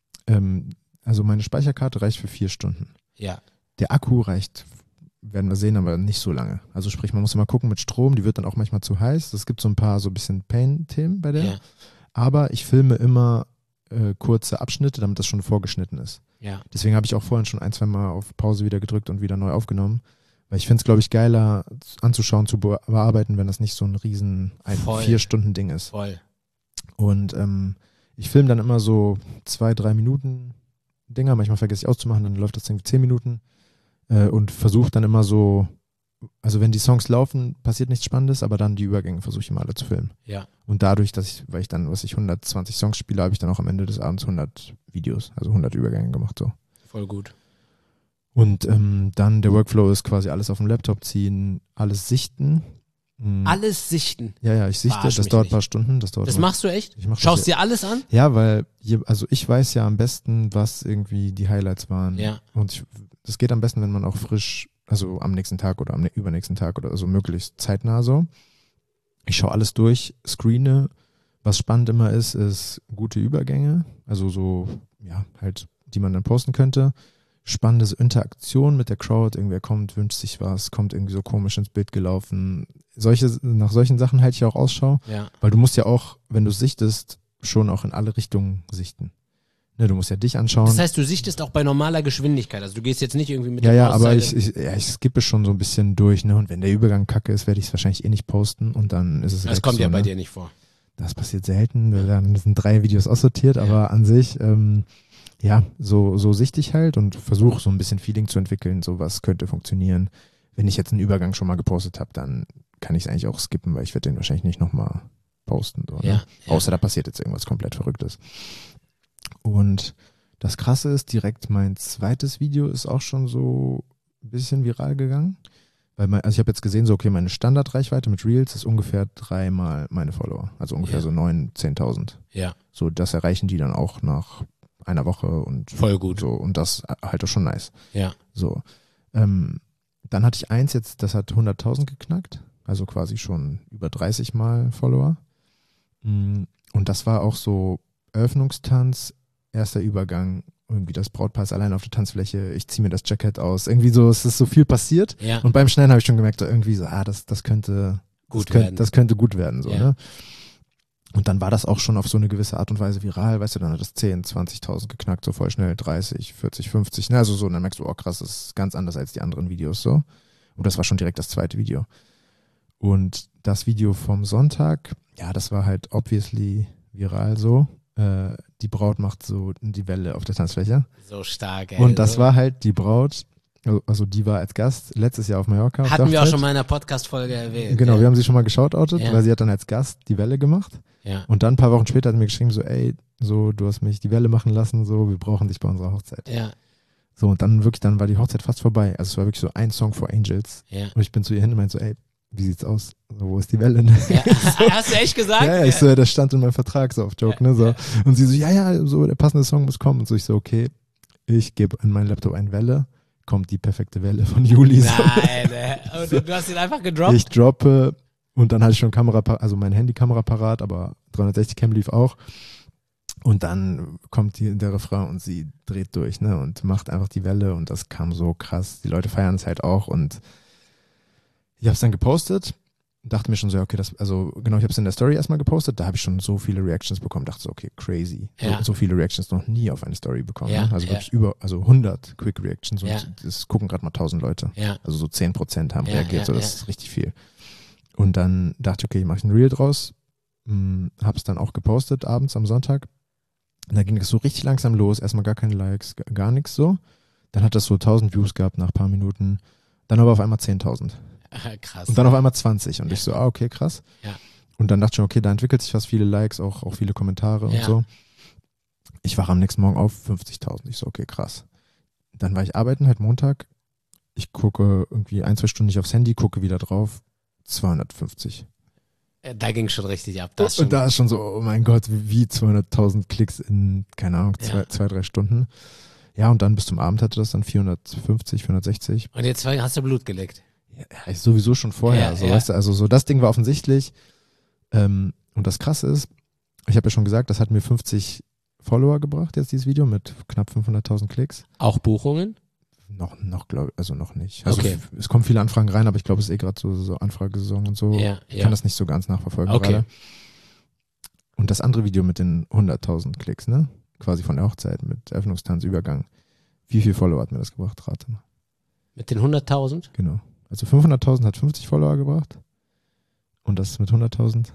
Ähm, also meine Speicherkarte reicht für vier Stunden. Ja. Der Akku reicht, werden wir sehen, aber nicht so lange. Also sprich, man muss immer gucken mit Strom, die wird dann auch manchmal zu heiß. Es gibt so ein paar so ein bisschen Pain-Themen bei der. Ja. Aber ich filme immer äh, kurze Abschnitte, damit das schon vorgeschnitten ist. Ja. Deswegen habe ich auch vorhin schon ein, zwei Mal auf Pause wieder gedrückt und wieder neu aufgenommen. Weil ich finde es, glaube ich, geiler anzuschauen, zu bearbeiten, wenn das nicht so ein riesen ein vier Stunden Ding ist. Voll. Und ähm, ich filme dann immer so zwei, drei Minuten Dinger. Manchmal vergesse ich auszumachen, dann läuft das irgendwie zehn Minuten. Äh, und versuche dann immer so, also wenn die Songs laufen, passiert nichts Spannendes, aber dann die Übergänge versuche ich immer alle zu filmen. Ja. Und dadurch, dass ich, weil ich dann, was ich hundertzwanzig Songs spiele, habe ich dann auch am Ende des Abends hundert Videos, also hundert Übergänge gemacht. So. Voll gut. Und ähm, dann der Workflow ist quasi alles auf dem Laptop ziehen, alles sichten. Mhm. Alles sichten? Ja, ja, ich sichte, Verarsch das mich dauert nicht. ein paar Stunden. Das, dauert das immer. machst du echt? Ich mach Schaust das dir alles an? Ja, weil, je, also ich weiß ja am besten, was irgendwie die Highlights waren. Ja. Und ich, das geht am besten, wenn man auch frisch, also am nächsten Tag oder am übernächsten Tag oder so möglichst zeitnah so. Ich schaue alles durch, screene. Was spannend immer ist, ist gute Übergänge, also so, ja, halt, die man dann posten könnte. Spannende Interaktion mit der Crowd, irgendwer kommt, wünscht sich was, kommt irgendwie so komisch ins Bild gelaufen. Solche, nach solchen Sachen halte ich auch Ausschau, ja. Weil du musst ja auch, wenn du sichtest, schon auch in alle Richtungen sichten. Ne, du musst ja dich anschauen. Das heißt, du sichtest auch bei normaler Geschwindigkeit, also du gehst jetzt nicht irgendwie mit ja, der Ja, aber Mauszeile. ich, ich, ja, ich skippe schon so ein bisschen durch, ne, und wenn der Übergang kacke ist, werde ich es wahrscheinlich eh nicht posten und dann ist es Das weg, kommt so, ja bei ne? dir nicht vor. Das passiert selten, dann sind drei Videos aussortiert, Ja. aber an sich, ähm, ja, so, so sichte ich halt und versuche so ein bisschen Feeling zu entwickeln, so was könnte funktionieren. Wenn ich jetzt einen Übergang schon mal gepostet habe, dann kann ich es eigentlich auch skippen, weil ich werde den wahrscheinlich nicht nochmal posten. So, ne? Ja, ja. Außer da passiert jetzt irgendwas komplett Verrücktes. Und das Krasse ist, direkt mein zweites Video ist auch schon so ein bisschen viral gegangen. Weil mein, also ich habe jetzt gesehen, so okay, meine Standardreichweite mit Reels ist ungefähr dreimal meine Follower. Also ungefähr Ja. so neuntausend, zehntausend. Ja. So, das erreichen die dann auch nach einer Woche und voll gut. So, und das halt auch schon nice. Ja. So. Ähm, dann hatte ich eins jetzt, das hat hunderttausend geknackt, also quasi schon über dreißig Mal Follower. Und das war auch so Eröffnungstanz, erster Übergang, irgendwie das Brautpaar ist allein auf der Tanzfläche, ich ziehe mir das Jackett aus, irgendwie so, es ist so viel passiert. Ja. Und beim Schneiden habe ich schon gemerkt, so irgendwie so, ah, das, das könnte gut das könnte, werden. das könnte gut werden, so, Ja. ne? Und dann war das auch schon auf so eine gewisse Art und Weise viral, weißt du, dann hat das zehn, zwanzigtausend geknackt, so voll schnell, dreißig, vierzig, fünfzig, ne, also so, und dann merkst du, oh krass, das ist ganz anders als die anderen Videos, so. Und das war schon direkt das zweite Video. Und das Video vom Sonntag, ja, das war halt obviously viral so. Äh, die Braut macht so die Welle auf der Tanzfläche. So stark, ey. Und das so. war halt die Braut, also die war als Gast letztes Jahr auf Mallorca. auf Hatten der wir auch Hochzeit. schon mal in einer Podcast-Folge erwähnt. Genau, ja. wir haben sie schon mal geschautoutet, Ja. weil sie hat dann als Gast die Welle gemacht. Ja. Und dann ein paar Wochen später hat sie mir geschrieben, so, ey, so, du hast mich die Welle machen lassen, so, wir brauchen dich bei unserer Hochzeit. Ja. So, und dann wirklich, dann war die Hochzeit fast vorbei. Also es war wirklich so ein Song for Angels. Ja. Und ich bin zu ihr hin und meinte so, ey, wie sieht's aus? So, wo ist die Welle? Ja. Hast du echt gesagt? Ja, ja, ich so, ja, das stand in meinem Vertrag, so auf Joke, ne, so. Und sie so, ja, ja, so, der passende Song muss kommen. Und so, ich so, okay, ich gebe in meinen Laptop eine Welle, kommt die perfekte Welle von Juli. So. Nein, ey. Und du, du hast ihn einfach gedroppt? Ich droppe und dann hatte ich schon Kamera, also mein Handykamera parat, aber dreihundertsechzig Cam lief auch. Und dann kommt die, der Refrain und sie dreht durch, ne, und macht einfach die Welle und das kam so krass. Die Leute feiern es halt auch und ich habe es dann gepostet, dachte mir schon so, okay, das, also genau, ich habe es in der Story erstmal gepostet, da habe ich schon so viele Reactions bekommen, dachte so, okay, crazy. Ja. So, so viele Reactions noch nie auf eine Story bekommen. Ja, Ne? Also ja. wirklich über, also hundert Quick Reactions und Ja. das gucken gerade mal tausend Leute. Ja. Also so zehn Prozent haben Ja, reagiert, ja, so das ja. ist richtig viel. Und dann dachte ich, okay, mache ich ein Reel draus, mh, hab's dann auch gepostet abends am Sonntag. Und da ging es so richtig langsam los, erstmal gar keine Likes, g- gar nichts so. Dann hat das so tausend Views gehabt nach ein paar Minuten, dann aber auf einmal zehntausend. Krass. Und dann auf einmal zwanzig. Und Ja. ich so, ah, okay, krass. Ja. Und dann dachte ich schon, okay, da entwickelt sich was, viele Likes, auch, auch viele Kommentare Ja. und so. Ich wache am nächsten Morgen auf, fünfzigtausend. Ich so, okay, krass. Dann war ich arbeiten, halt Montag. Ich gucke irgendwie ein, zwei Stunden nicht aufs Handy, gucke wieder drauf, zweihundertfünfzig. Da ging schon richtig ab. Das schon. Und da ist schon so, oh mein Gott, wie zweihunderttausend Klicks in, keine Ahnung, zwei, Ja. zwei, drei Stunden. Ja, und dann bis zum Abend hatte das dann vierhundertfünfzig, vierhundertsechzig. Und jetzt hast du Blut geleckt. Ja, ich sowieso schon vorher. Ja, so, ja. Weißt du, also so das Ding war offensichtlich. Ähm, und das Krasse ist, ich habe ja schon gesagt, das hat mir fünfzig Follower gebracht, jetzt dieses Video mit knapp fünfhunderttausend Klicks. Auch Buchungen? Noch, noch glaube also noch nicht. Also Okay. f- es kommen viele Anfragen rein, aber ich glaube, es ist eh gerade so, so Anfragesaison und so. Ja, Ich ja. kann das nicht so ganz nachverfolgen Okay. gerade. Und das andere Video mit den hunderttausend Klicks, ne? Quasi von der Hochzeit mit Eröffnungstanzübergang. Wie viel Follower hat mir das gebracht? Rate mal. Mit den hunderttausend? Genau. Also fünfhunderttausend hat fünfzig Follower gebracht. Und das mit hunderttausend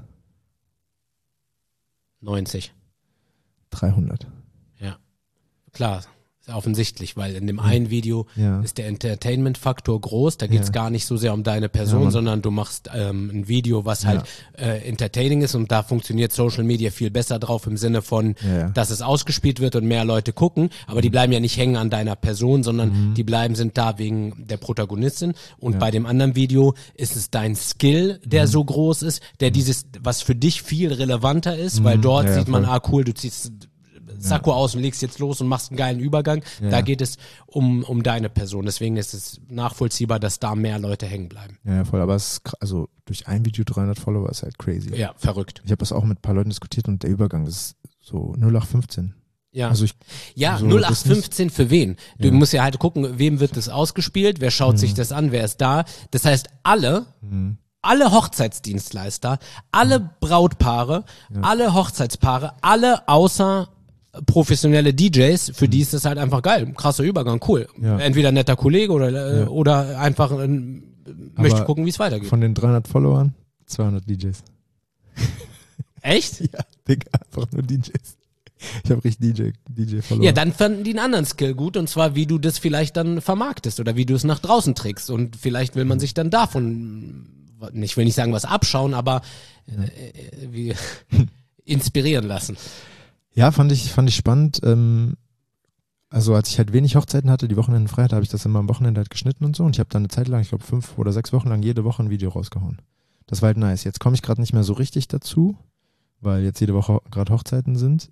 neunzig. dreihundert. Klar, ist ja offensichtlich, weil in dem einen Video Ja. ist der Entertainment-Faktor groß. Da geht es Ja. gar nicht so sehr um deine Ja, Person, Mann. sondern du machst ähm, ein Video, was halt äh, entertaining ist, und da funktioniert Social Media viel besser drauf im Sinne von, Ja, ja. dass es ausgespielt wird und mehr Leute gucken, aber die bleiben ja nicht hängen an deiner Person, sondern Mhm. die bleiben, sind da wegen der Protagonistin. Und Ja. bei dem anderen Video ist es dein Skill, der Mhm. so groß ist, der dieses, was für dich viel relevanter ist, weil Mhm. dort Ja, ja, sieht man, voll. ah cool, du ziehst Sakko aus und legst jetzt los und machst einen geilen Übergang. Ja. Da geht es um, um deine Person. Deswegen ist es nachvollziehbar, dass da mehr Leute hängen bleiben. Ja, ja, voll. Aber es ist, kr- also durch ein Video dreihundert Follower ist halt crazy. Ja, verrückt. Ich habe das auch mit ein paar Leuten diskutiert und der Übergang ist so null acht fünfzehn. Ja. Also ich, Ja, so, null das acht fünfzehn für wen? Du Ja. musst ja halt gucken, wem wird das ausgespielt, wer schaut sich das an, wer ist da. Das heißt, alle, Mhm. alle Hochzeitsdienstleister, alle Brautpaare, alle Hochzeitspaare, alle außer professionelle D Js, für die ist das halt einfach geil. Krasser Übergang, cool. Ja. Entweder ein netter Kollege oder, äh, Ja. oder einfach ein, möchte Aber gucken, wie es weitergeht. von den dreihundert Followern zweihundert D Js. Echt? Ja, Digga, einfach nur D Js. Ich habe richtig D J, D J-Follower. Ja, dann fanden die einen anderen Skill gut, und zwar, wie du das vielleicht dann vermarktest oder wie du es nach draußen trägst. Und vielleicht will man sich dann davon, ich will nicht sagen was abschauen, aber äh, wie, inspirieren lassen. Ja, fand ich, fand ich spannend. Ähm, also als ich halt wenig Hochzeiten hatte, die Wochenenden frei hatte, habe ich das immer am Wochenende halt geschnitten und so. Und ich habe dann eine Zeit lang, ich glaube fünf oder sechs Wochen lang jede Woche ein Video rausgehauen. Das war halt nice. Jetzt komme ich gerade nicht mehr so richtig dazu, weil jetzt jede Woche gerade Hochzeiten sind. Ja.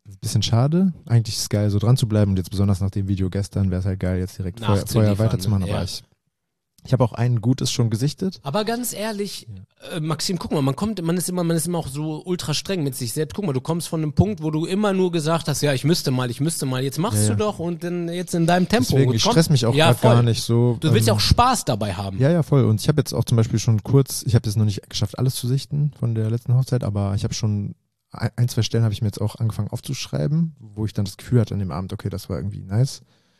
Bisschen schade. Eigentlich ist es geil, so dran zu bleiben. Und jetzt besonders nach dem Video gestern wäre es halt geil, jetzt direkt Feuer, Feuer weiterzumachen. Aber ja. ich, ich habe auch ein gutes schon gesichtet. Aber ganz ehrlich, ja. äh, Maxim, guck mal, man kommt, man ist immer, man ist immer auch so ultra streng mit sich selbst. Guck mal, du kommst von einem Punkt, wo du immer nur gesagt hast, ja, ich müsste mal, ich müsste mal. Jetzt machst ja, ja. du doch und dann jetzt in deinem Tempo. Deswegen, ich stress mich auch ja, gar nicht so. Du willst ja ähm, auch Spaß dabei haben. Ja, ja, voll. Und ich habe jetzt auch zum Beispiel schon kurz, ich habe jetzt noch nicht geschafft, alles zu sichten von der letzten Hochzeit, aber ich habe schon ein, zwei Stellen habe ich mir jetzt auch angefangen aufzuschreiben, wo ich dann das Gefühl hatte an dem Abend, okay, das war irgendwie nice.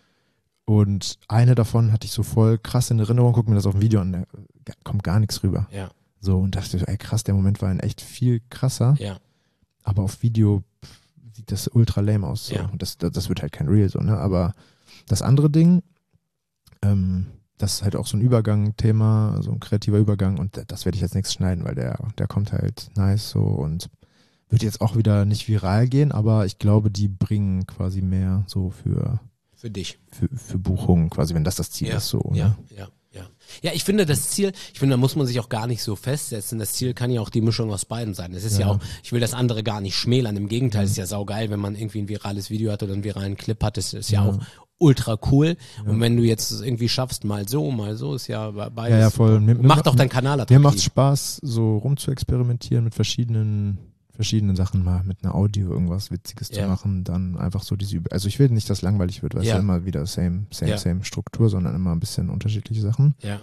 Und eine davon hatte ich so voll krass in Erinnerung, guck mir das auf dem Video an, da kommt gar nichts rüber. Ja. So, und dachte, ey krass, der Moment war ein echt viel krasser. Ja. Aber auf Video sieht das ultra lame aus. So. Ja. Und das, das, das wird halt kein Real so, ne? Aber das andere Ding, ähm, das ist halt auch so ein Übergang-Thema, so ein kreativer Übergang und das werde ich jetzt nichts schneiden, weil der, der kommt halt nice so und wird jetzt auch wieder nicht viral gehen, aber ich glaube, die bringen quasi mehr so für Für dich. Für, für Buchungen quasi, wenn das das Ziel ja. ist so. Ja, ne? ja, ja. Ja, ich finde das Ziel, ich finde, da muss man sich auch gar nicht so festsetzen. Das Ziel kann ja auch die Mischung aus beiden sein. Es ist ja, ja auch, ich will das andere gar nicht schmälern. Im Gegenteil, es ist ja saugeil, wenn man irgendwie ein virales Video hat oder einen viralen Clip hat. Das ist ja, ja auch ultra cool. Ja. Und wenn du jetzt irgendwie schaffst, mal so, mal so, ist ja beides. Ja, ja, voll. Mir, macht auch deinen Kanal attraktiv. Mir macht Spaß, so rum zu experimentieren mit verschiedenen verschiedenen Sachen, mal mit einer Audio irgendwas Witziges ja. zu machen, dann einfach so diese, Üb also ich will nicht, dass langweilig wird, weil es ja. ja immer wieder same, same, ja. same Struktur, sondern immer ein bisschen unterschiedliche Sachen. Ja.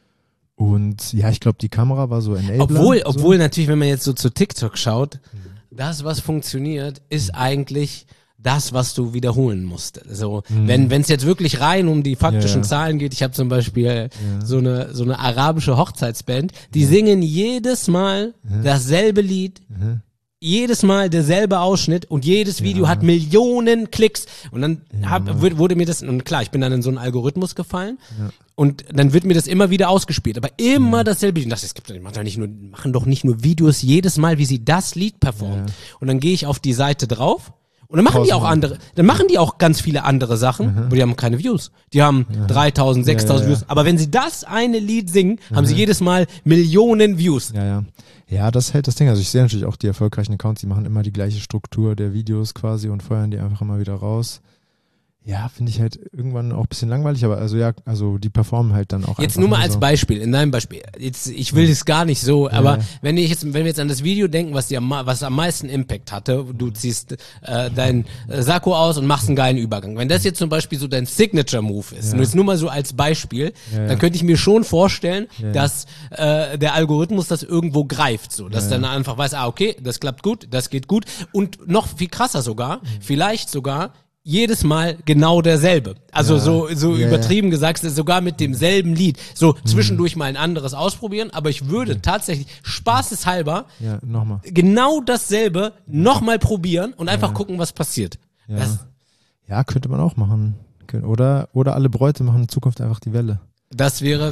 Und ja, ich glaube, die Kamera war so Enabler. Obwohl, so. obwohl natürlich, wenn man jetzt so zu TikTok schaut, mhm. das, was funktioniert, ist eigentlich das, was du wiederholen musst. So, mhm. wenn wenn es jetzt wirklich rein um die faktischen ja, ja. Zahlen geht, ich habe zum Beispiel ja. so eine so eine arabische Hochzeitsband, die ja. singen jedes Mal mhm. dasselbe Lied, mhm. jedes Mal derselbe Ausschnitt und jedes Video ja. hat Millionen Klicks und dann ja. hab, wurde mir das, und klar, ich bin dann in so einen Algorithmus gefallen ja. und dann wird mir das immer wieder ausgespielt, aber immer ja. dasselbe Lied. Das, es gibt, machen doch nicht nur, machen doch nicht nur Videos jedes Mal, wie sie das Lied performen. Ja. Und dann gehe ich auf die Seite drauf und dann machen die auch andere, dann machen die auch ganz viele andere Sachen, mhm. aber die haben keine Views. Die haben ja. dreitausend, sechstausend ja, ja, ja. Views. Aber wenn sie das eine Lied singen, mhm. haben sie jedes Mal Millionen Views. Ja, ja. Ja, das hält das Ding. Also ich sehe natürlich auch die erfolgreichen Accounts, die machen immer die gleiche Struktur der Videos quasi und feuern die einfach immer wieder raus. Ja, finde ich halt irgendwann auch ein bisschen langweilig, aber also ja, also die performen halt dann auch. Jetzt nur mal als so. Beispiel, in deinem Beispiel. Jetzt, ich will das gar nicht so, aber ja. wenn ich jetzt, wenn wir jetzt an das Video denken, was dir was am meisten Impact hatte, du ziehst äh, dein äh, Sakko aus und machst einen geilen Übergang. Wenn das jetzt zum Beispiel so dein Signature-Move ist, ja. nur jetzt nur mal so als Beispiel, ja, ja. dann könnte ich mir schon vorstellen, ja, ja. dass äh, der Algorithmus das irgendwo greift, so, dass ja, ja. dann einfach weiß, ah okay, das klappt gut, das geht gut und noch viel krasser sogar, mhm. vielleicht sogar jedes Mal genau derselbe. Also ja, so so yeah, übertrieben gesagt, sogar mit demselben Lied. So mhm. zwischendurch mal ein anderes ausprobieren, aber ich würde okay. tatsächlich spaßeshalber ja, noch mal. genau dasselbe nochmal probieren und einfach ja. gucken, was passiert. Ja. Das, ja, könnte man auch machen. Oder, oder alle Bräute machen in Zukunft einfach die Welle. Das wäre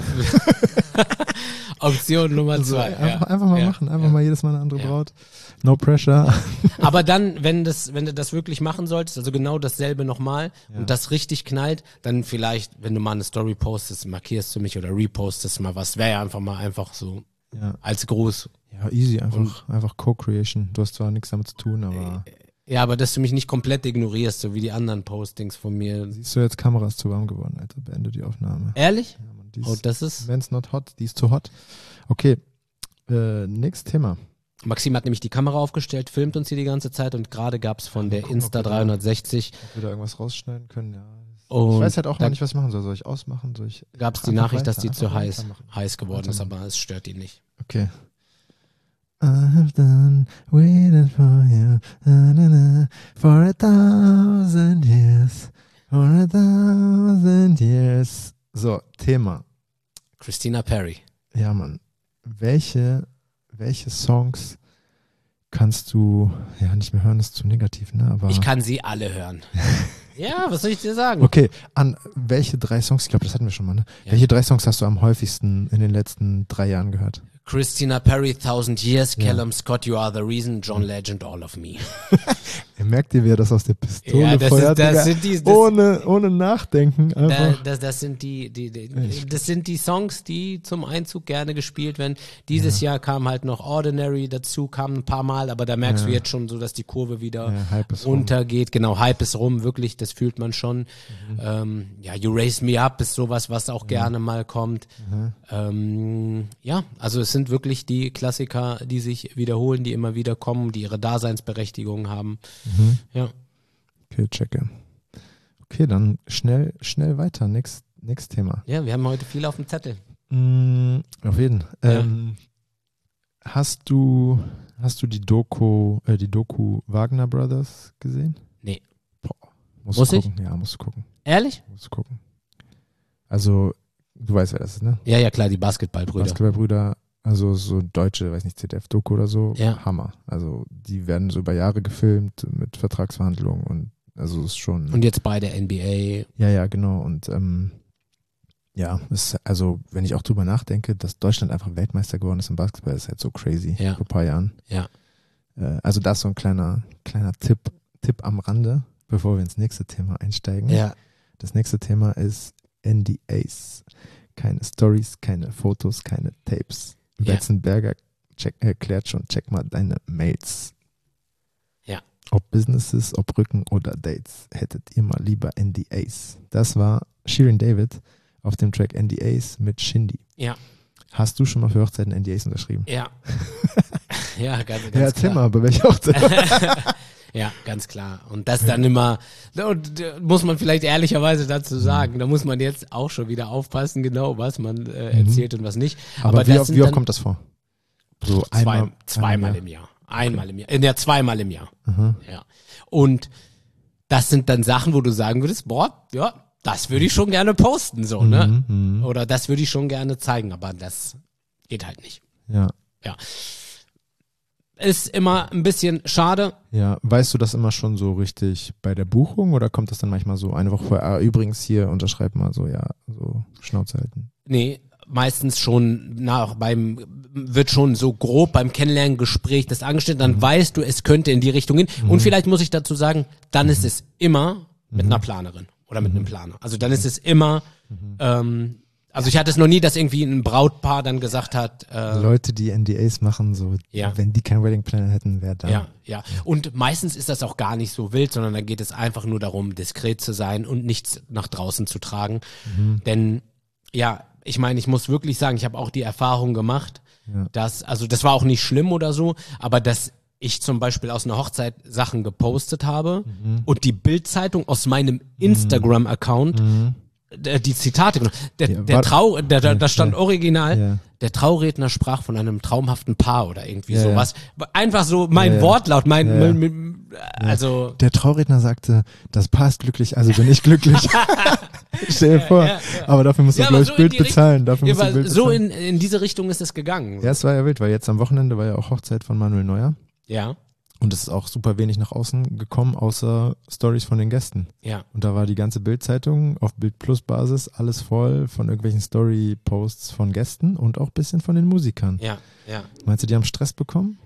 Option Nummer zwei. Also einfach, ja. einfach mal ja. machen, einfach ja. mal jedes Mal eine andere ja. Braut. No pressure. Aber dann, wenn das, wenn du das wirklich machen solltest, also genau dasselbe nochmal ja. und das richtig knallt, dann vielleicht, wenn du mal eine Story postest, markierst du mich oder repostest mal was, wäre ja einfach mal einfach so ja. als Gruß. Ja, easy, einfach, und, einfach Co-Creation. Du hast zwar nichts damit zu tun, aber... Ja, aber dass du mich nicht komplett ignorierst, so wie die anderen Postings von mir. Siehst du, jetzt Kamera ist zu warm geworden, Alter, beende die Aufnahme. Ehrlich? Ja, Mann, die ist, oh, das ist... Wenn's not hot, die ist zu hot. Okay, äh, nächstes Thema. Maxim hat nämlich die Kamera aufgestellt, filmt uns hier die ganze Zeit und gerade gab's von der gucken, Insta dreihundertsechzig. Ob wir da irgendwas rausschneiden können, ja. Und ich weiß halt auch noch nicht, was ich machen soll. Soll ich ausmachen? Soll ich gab's die Nachricht, dass die zu heiß, heiß geworden ist, aber es stört ihn nicht. Okay. I have done waited for you na, na, na, for a thousand years, for a thousand years. So, Thema. Christina Perri. Ja, Mann. Welche, welche Songs kannst du, ja, nicht mehr hören, das ist zu negativ, ne? Aber ich kann sie alle hören. Ja, was soll ich dir sagen? Okay, an welche drei Songs, ich glaube, das hatten wir schon mal, ne? Ja. Welche drei Songs hast du am häufigsten in den letzten drei Jahren gehört? Christina Perry, Thousand Years, Ja. Callum Scott, You Are the Reason, John Legend, All of Me. Ihr merkt ihr, wie er das aus der Pistole Ja, das feuert, ist- das Digga. sind die- das- ohne, ohne Nachdenken Da, einfach. das, das sind die, die, die das sind die Songs, die zum Einzug gerne gespielt werden. Dieses Jahr kam halt noch Ordinary dazu, kam ein paar Mal, aber da merkst Ja. du jetzt schon so, dass die Kurve wieder Ja, Hype ist rum. runtergeht. Genau, Hype ist rum, wirklich, das fühlt man schon. Mhm. Ähm, ja, You Raise Me Up ist sowas, was auch gerne mal kommt. Mhm. Ähm, ja, also es sind wirklich die Klassiker, die sich wiederholen, die immer wieder kommen, die ihre Daseinsberechtigung haben. Mhm. Ja. Okay, checke. Okay, dann schnell, schnell weiter. Next, next Thema. Ja, wir haben heute viel auf dem Zettel. Mm, auf jeden. Ja. Ähm, hast du, hast du die Doku, äh, die Doku Wagner Brothers gesehen? Nee. Boah, musst Muss du ich? gucken. Ja, musst du gucken. Ehrlich? Musst du gucken. Also, du weißt, wer das ist, ne? Ja, ja, klar, die Basketballbrüder. Basketballbrüder, also so deutsche, weiß nicht, Z D F-Doku oder so, Ja. Hammer. Also die werden so über Jahre gefilmt mit Vertragsverhandlungen und also ist schon. Und jetzt bei der N B A. ja, ja, genau. Und ähm, ja, ist, also wenn ich auch drüber nachdenke, dass Deutschland einfach Weltmeister geworden ist im Basketball, ist halt so crazy Ja. vor ein paar Jahren. Ja. Äh, also das ist so ein kleiner, kleiner Tipp, Tipp am Rande, bevor wir ins nächste Thema einsteigen. Ja. Das nächste Thema ist N D As. Keine Stories, keine Fotos, keine Tapes. Ja. Betzenberger check, erklärt schon, check mal deine Mails. Ja. Ob Businesses, ob Rücken oder Dates, hättet ihr mal lieber N D As. Das war Shirin David auf dem Track N D As mit Shindy. Ja. Hast du schon mal für Hochzeiten N D As unterschrieben? Ja. ja, ganz, ganz Ja, erzähl klar. mal, bei welcher Hochzeit? Ja, ganz klar. Und das dann immer, und, äh, muss man vielleicht ehrlicherweise dazu sagen, da muss man jetzt auch schon wieder aufpassen, genau, was man äh, erzählt und was nicht. Aber, Aber wie, das oft, sind wie oft dann kommt das vor? So zwei, einmal, zweimal einmal im Jahr. Einmal im Jahr. Äh, Ja, zweimal im Jahr. Aha. Ja. Und das sind dann Sachen, wo du sagen würdest, boah, ja, das würde ich schon gerne posten, so, ne? Mhm, mhm. Oder das würde ich schon gerne zeigen, aber das geht halt nicht. Ja. Ja. Ist immer ein bisschen schade. Ja, weißt du das immer schon so richtig bei der Buchung oder kommt das dann manchmal so eine Woche vorher? Ah, übrigens hier unterschreib mal so, ja, so Schnauze halten. Nee, meistens schon nach beim wird schon so grob beim Kennenlerngespräch das angestellt, dann weißt du, es könnte in die Richtung gehen. Und vielleicht muss ich dazu sagen, dann ist es immer mit einer Planerin oder mit einem Planer. Also dann ist es immer, ähm, also ich hatte es noch nie, dass irgendwie ein Brautpaar dann gesagt hat, äh, Leute, die N D As machen, so, Ja. wenn die keinen Wedding Planner hätten, wäre da. ja, ja. Und meistens ist das auch gar nicht so wild, sondern da geht es einfach nur darum, diskret zu sein und nichts nach draußen zu tragen. Denn ja, ich meine, ich muss wirklich sagen, ich habe auch die Erfahrung gemacht, Ja. dass, also das war auch nicht schlimm oder so, aber dass ich zum Beispiel aus einer Hochzeit Sachen gepostet habe und die Bild-Zeitung aus meinem Instagram-Account äh, die Zitate genommen. Der, Ja, der war- Trau, der, der, da stand Ja. original, Ja. der Trauredner sprach von einem traumhaften Paar oder irgendwie Ja, ja. sowas. Einfach so mein Ja, ja. Wortlaut, mein, Ja, ja. mein, mein also Der Trauredner sagte, das Paar ist glücklich, also bin ich glücklich. Stell dir vor. ja, ja. Aber dafür musst du, Ja, glaube aber ich, so in Bild die Richtung- bezahlen. Dafür ja, musst du aber Bild so bezahlen. in, in diese Richtung ist es gegangen. Ja, es war ja wild, weil jetzt am Wochenende war ja auch Hochzeit von Manuel Neuer. Ja, Und es ist auch super wenig nach außen gekommen, außer Stories von den Gästen. ja. Und da war die ganze Bild-Zeitung auf Bild-Plus-Basis alles voll von irgendwelchen Story-Posts von Gästen und auch ein bisschen von den Musikern. Ja, ja. Meinst du, die haben Stress bekommen?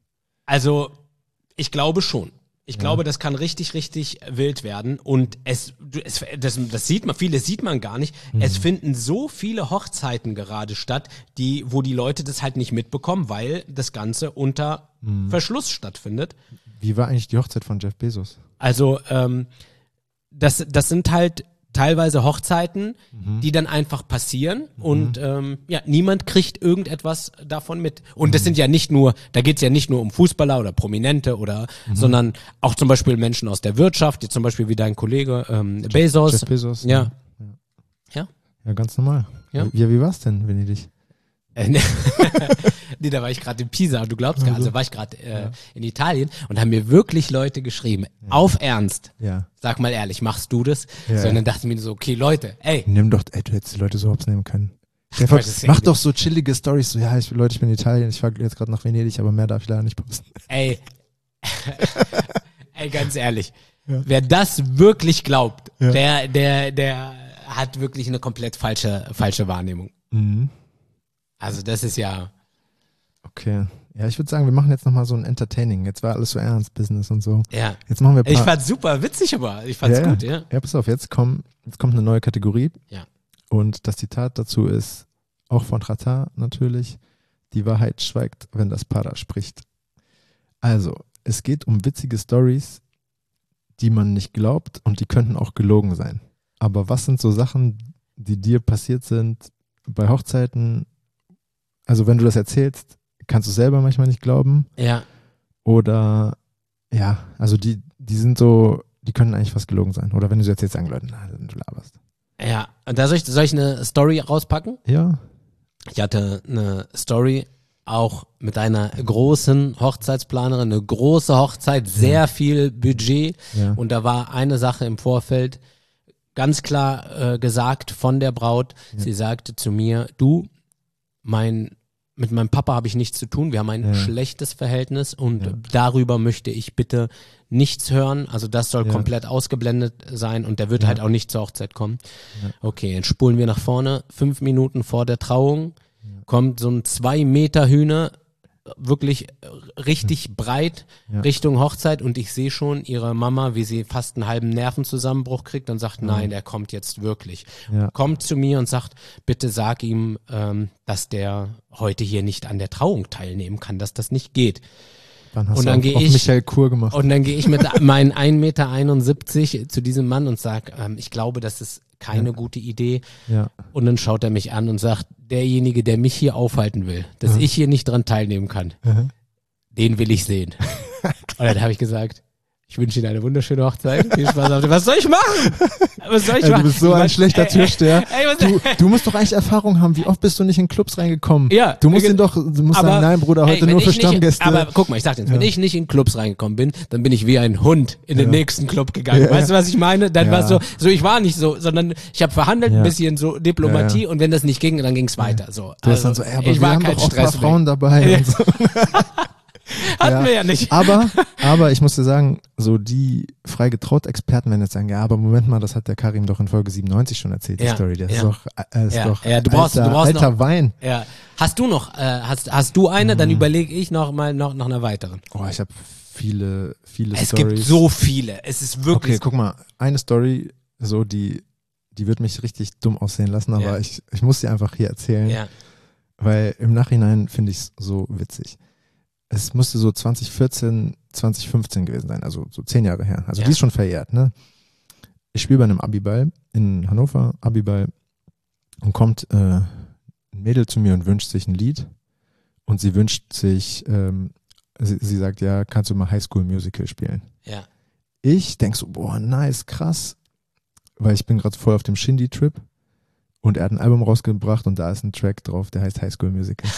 Also, ich glaube schon. Ich glaube, das kann richtig, richtig wild werden. Und es, du- es das, das sieht man, viele sieht man gar nicht. Es finden so viele Hochzeiten gerade statt, die, wo die Leute das halt nicht mitbekommen, weil das Ganze unter Verschluss stattfindet. Wie war eigentlich die Hochzeit von Jeff Bezos? Also, ähm, das, das sind halt teilweise Hochzeiten, die dann einfach passieren und ähm, ja, niemand kriegt irgendetwas davon mit. Und das sind ja nicht nur, da geht's ja nicht nur um Fußballer oder Prominente oder, sondern auch zum Beispiel Menschen aus der Wirtschaft, jetzt zum Beispiel wie dein Kollege ähm, Bezos. Jeff Bezos? Ja. Ja. Ja, ganz normal. Ja. Ja, wie war's denn, Venedig? Äh, ne. Nee, da war ich gerade in Pisa, du glaubst gar, also war ich gerade äh, in Italien und haben mir wirklich Leute geschrieben, auf Ernst, Ja. sag mal ehrlich, machst du das? Ja. Sondern dachte ich mir so, okay Leute, ey, Nimm doch, ey, du hättest die Leute so hops nehmen können. Stell dir vor, weiß es mach irgendwie. doch so chillige Stories, so, ja, ich, Leute, ich bin in Italien, ich fahre jetzt gerade nach Venedig, aber mehr darf ich leider nicht posten. ey, ey, ganz ehrlich, wer das wirklich glaubt, Ja. der, der, der hat wirklich eine komplett falsche, falsche Wahrnehmung. Mhm. Also das ist ja, Okay. Ja, ich würde sagen, wir machen jetzt nochmal so ein Entertaining. Jetzt war alles so ernst, Business und so. Ja. Jetzt machen wir ein paar, Ich fand's super witzig, aber ich fand's ja, gut, ja. Ja, pass auf, jetzt, komm, jetzt kommt eine neue Kategorie. Ja. Und das Zitat dazu ist, auch von Trata natürlich, die Wahrheit schweigt, wenn das Para spricht. Also, es geht um witzige Stories, die man nicht glaubt und die könnten auch gelogen sein. Aber was sind so Sachen, die dir passiert sind bei Hochzeiten? Also, wenn du das erzählst, kannst du selber manchmal nicht glauben. Ja. Oder, ja, also die, die sind so, die können eigentlich fast gelogen sein. Oder wenn du sie erzählst, sagen Leute, na, du laberst. Ja, und da soll ich, soll ich eine Story rauspacken? Ja. Ich hatte eine Story auch mit einer großen Hochzeitsplanerin, eine große Hochzeit, sehr viel Budget. Ja. Und da war eine Sache im Vorfeld ganz klar äh, gesagt von der Braut. Ja. Sie sagte zu mir, du, mein mit meinem Papa habe ich nichts zu tun, wir haben ein Ja. schlechtes Verhältnis und Ja. darüber möchte ich bitte nichts hören, also das soll Ja. komplett ausgeblendet sein und der wird Ja. halt auch nicht zur Hochzeit kommen. Ja. Okay, jetzt spulen wir nach vorne, fünf Minuten vor der Trauung, kommt so ein zwei Meter Hühner, wirklich äh, richtig breit Ja. Richtung Hochzeit und ich sehe schon ihre Mama, wie sie fast einen halben Nervenzusammenbruch kriegt und sagt, nein, der kommt jetzt wirklich. Ja. Kommt zu mir und sagt, bitte sag ihm, ähm, dass der heute hier nicht an der Trauung teilnehmen kann, dass das nicht geht. Dann hast Und du dann auch, gehe auch ich- Michael Kur gemacht. Und dann gehe ich mit meinen ein Meter einundsiebzig zu diesem Mann und sag, ähm, ich glaube, das ist keine Ja. gute Idee. Ja. Und Und dann schaut er mich an und sagt, derjenige, der mich hier aufhalten will, dass Ja. ich hier nicht dran teilnehmen kann, Mhm. den will ich sehen. Und dann habe ich gesagt, ich wünsche Ihnen eine wunderschöne Hochzeit. Viel Spaß auf der- Was soll ich machen? Was soll ich Ey, machen? du bist so Ich ein mein, schlechter ey, Türsteher. ey, was- Du, du musst doch eigentlich Erfahrung haben. Wie oft bist du nicht in Clubs reingekommen? Ja, Du musst ge- ihn doch, du musst aber, sagen, nein, Bruder, ey, heute wenn nur für ich nicht- Stammgäste. Aber guck mal, ich sag dir jetzt, wenn Ja. ich nicht in Clubs reingekommen bin, dann bin ich wie ein Hund in den Ja. nächsten Club gegangen. Ja. Weißt du, was ich meine? Dann Ja. war so, so ich war nicht so, sondern ich habe verhandelt, Ja. ein bisschen so Diplomatie Ja, und wenn das nicht ging, dann ging's weiter. So. du hast Also, dann so, ey, aber ich wir war haben kein doch auch ein paar Stress. Frauen dabei. Und so. Hatten Ja. wir ja nicht. Aber, aber ich muss dir sagen, so die frei getraut Experten werden jetzt sagen, ja, aber Moment mal, das hat der Karim doch in Folge siebenundneunzig schon erzählt, die Ja, Story. Das ja. ist doch, äh, ist Ja, doch ja, du brauchst- alter, du brauchst alter noch- Wein. Ja. Hast du noch, äh, hast, hast du eine, Mhm. dann überlege ich noch mal noch nach einer weiteren. Oh, ich habe viele, viele Es Stories. gibt so viele. Es ist wirklich. Okay, guck mal, eine Story, so die, die wird mich richtig dumm aussehen lassen, aber Ja. ich, ich muss sie einfach hier erzählen, Ja. weil im Nachhinein finde ich es so witzig. Es musste so zwanzig vierzehn, zwanzig fünfzehn gewesen sein, also so zehn Jahre her. Also Ja. die ist schon verjährt, ne? Ich spiele bei einem Abiball in Hannover, Abiball, und kommt äh, ein Mädel zu mir und wünscht sich ein Lied und sie wünscht sich, ähm, sie, sie sagt, ja, kannst du mal High School Musical spielen? Ja. Ich denk so, boah, nice, krass, weil ich bin gerade voll auf dem Shindy-Trip und er hat ein Album rausgebracht und da ist ein Track drauf, der heißt High School Musical.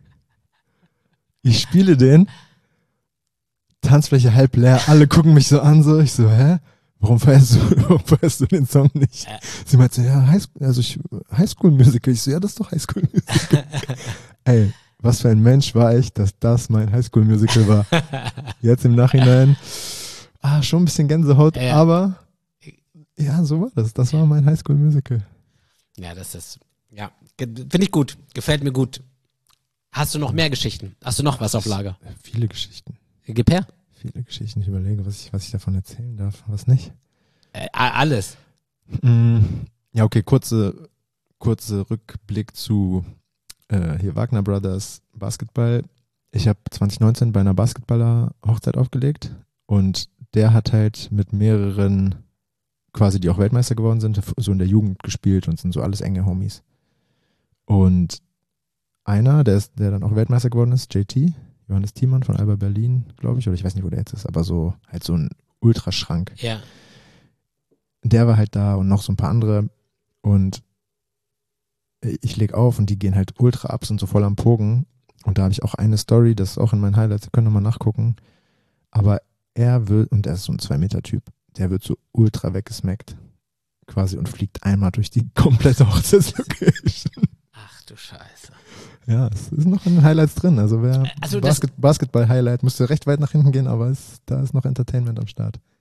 Ich spiele den, Tanzfläche halb leer, alle gucken mich so an, so, ich so, hä? Warum feierst du, warum feierst du den Song nicht? Äh. Sie meinte so, ja, High, also ich, High School Musical. Ich so, ja, das ist doch High School Musical. Ey, was für ein Mensch war ich, dass das mein High School Musical war. Jetzt im Nachhinein, ah, schon ein bisschen Gänsehaut, Ja. aber ja, so war das. Das war mein High School Musical. Ja, das ist, ja, ge- finde ich gut. Gefällt mir gut. Hast du noch mehr Geschichten? Hast du noch was auf Lager? Viele Geschichten. Gib her. Viele Geschichten. Ich überlege, was ich, was ich davon erzählen darf, was nicht. Äh, a- alles. Mm, Ja, okay, kurze, kurze Rückblick zu äh, hier Wagner Brothers Basketball. Ich habe zwanzig neunzehn bei einer Basketballer-Hochzeit aufgelegt und der hat halt mit mehreren, quasi die auch Weltmeister geworden sind, so in der Jugend gespielt und sind so alles enge Homies. Und einer, der, ist, der dann auch Weltmeister geworden ist, J T, Johannes Thiemann von Alba Berlin, glaube ich, oder ich weiß nicht, wo der jetzt ist, aber so halt so ein Ultraschrank. Ja. Der war halt da und noch so ein paar andere und ich leg auf und die gehen halt ultra ab, sind so voll am Pogen und da habe ich auch eine Story, das ist auch in meinen Highlights, ihr könnt nochmal nachgucken, aber er wird, und er ist so ein zwei Meter Typ, der wird so ultra weggesmackt quasi und fliegt einmal durch die komplette Hochzeitslocation. Ach du Scheiße. Ja, es ist noch in den Highlights drin, also wer Also das- Basket, Basketball-Highlight müsste recht weit nach hinten gehen, aber es, da ist noch Entertainment am Start.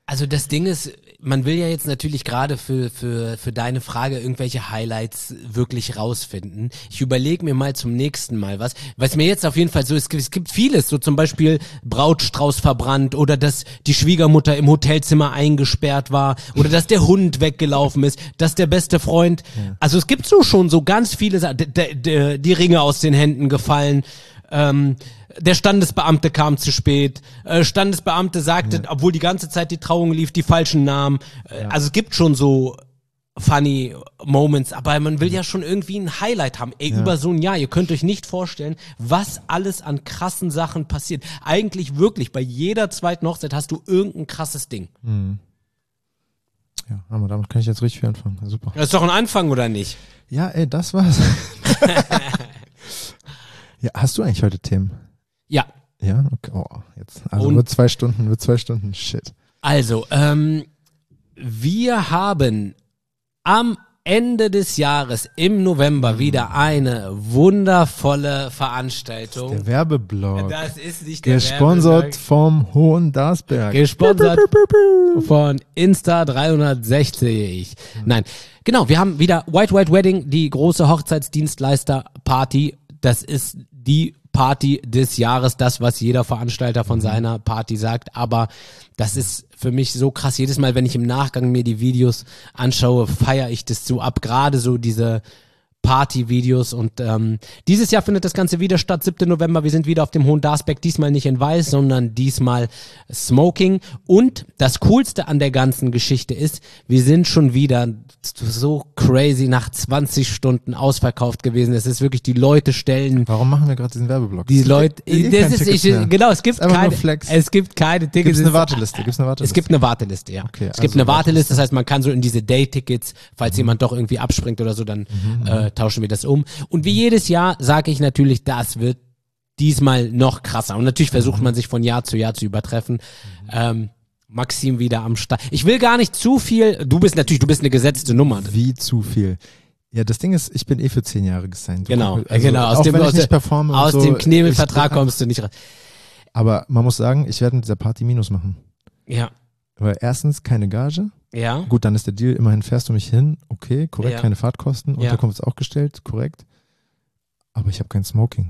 Also das Ding ist, man will ja jetzt natürlich gerade für für für deine Frage irgendwelche Highlights wirklich rausfinden. Ich überlege mir mal zum nächsten Mal was, was mir jetzt auf jeden Fall so, es gibt, es gibt vieles, so zum Beispiel Brautstrauß verbrannt oder dass die Schwiegermutter im Hotelzimmer eingesperrt war oder dass der Hund weggelaufen ist, dass der beste Freund, ja. Also es gibt so schon so ganz viele Sachen, d- d- d- die Ringe aus den Händen gefallen, ähm, der Standesbeamte kam zu spät, äh, Standesbeamte sagte, ja. obwohl die ganze Zeit die Trauung lief, die falschen Namen. Äh, ja. Also es gibt schon so funny Moments, aber man will ja schon irgendwie ein Highlight haben. Ey, ja. über so ein Jahr, ihr könnt euch nicht vorstellen, was alles an krassen Sachen passiert. Eigentlich wirklich, bei jeder zweiten Hochzeit hast du irgendein krasses Ding. Mhm. Ja, aber damit kann ich jetzt richtig viel anfangen. Ja, super. Das ist doch ein Anfang, oder nicht? Ja, ey, das war's. Ja, hast du eigentlich heute Themen? Ja. Ja, okay. Oh, jetzt. Also Und wird zwei Stunden, wird zwei Stunden, shit. Also, ähm, wir haben am Ende des Jahres im November wieder eine wundervolle Veranstaltung. Der Werbeblock. Das ist nicht der Gesponsert Werbeblock. vom Hohen Darsberg. Gesponsert von Insta dreihundertsechzig. Nein, genau, wir haben wieder White White Wedding, die große Hochzeitsdienstleister-Party. Das ist die Party des Jahres, das, was jeder Veranstalter von seiner Party sagt, aber das ist für mich so krass. Jedes Mal, wenn ich im Nachgang mir die Videos anschaue, feiere ich das so ab, gerade so diese Party-Videos und ähm, dieses Jahr findet das Ganze wieder statt, siebten November, wir sind wieder auf dem Hohen Darsberg, diesmal nicht in weiß, sondern diesmal Smoking und das Coolste an der ganzen Geschichte ist, wir sind schon wieder so crazy nach zwanzig Stunden ausverkauft gewesen, es ist wirklich, die Leute stellen... Warum machen wir gerade diesen Werbeblock? Die Leute, das ist, ich, genau, es gibt keine, es gibt keine Tickets. Gibt es eine Warteliste? Gibt's eine Warteliste? Es gibt eine Warteliste, ja. Okay, es gibt also eine Warteliste, das heißt, man kann so in diese Day-Tickets, falls mhm. jemand doch irgendwie abspringt oder so, dann mhm. äh, tauschen wir das um. Und wie jedes Jahr sage ich natürlich, das wird diesmal noch krasser. Und natürlich versucht man sich von Jahr zu Jahr zu übertreffen. Mhm. Ähm, Maxim wieder am Start. Ich will gar nicht zu viel, du bist natürlich, du bist eine gesetzte Nummer. Wie zu viel? Ja, das Ding ist, ich bin eh für zehn Jahre gesigned. Genau, also, genau. Aus auch dem, wenn aus ich nicht performe aus und so, dem Knebelvertrag kommst du nicht raus. Aber man muss sagen, ich werde mit dieser Party Minus machen. Ja. Weil erstens keine Gage. Ja. Gut, dann ist der Deal, immerhin fährst du mich hin. Okay, korrekt, Ja. keine Fahrtkosten. Ja. Unterkunft ist auch gestellt, korrekt. Aber ich habe kein Smoking.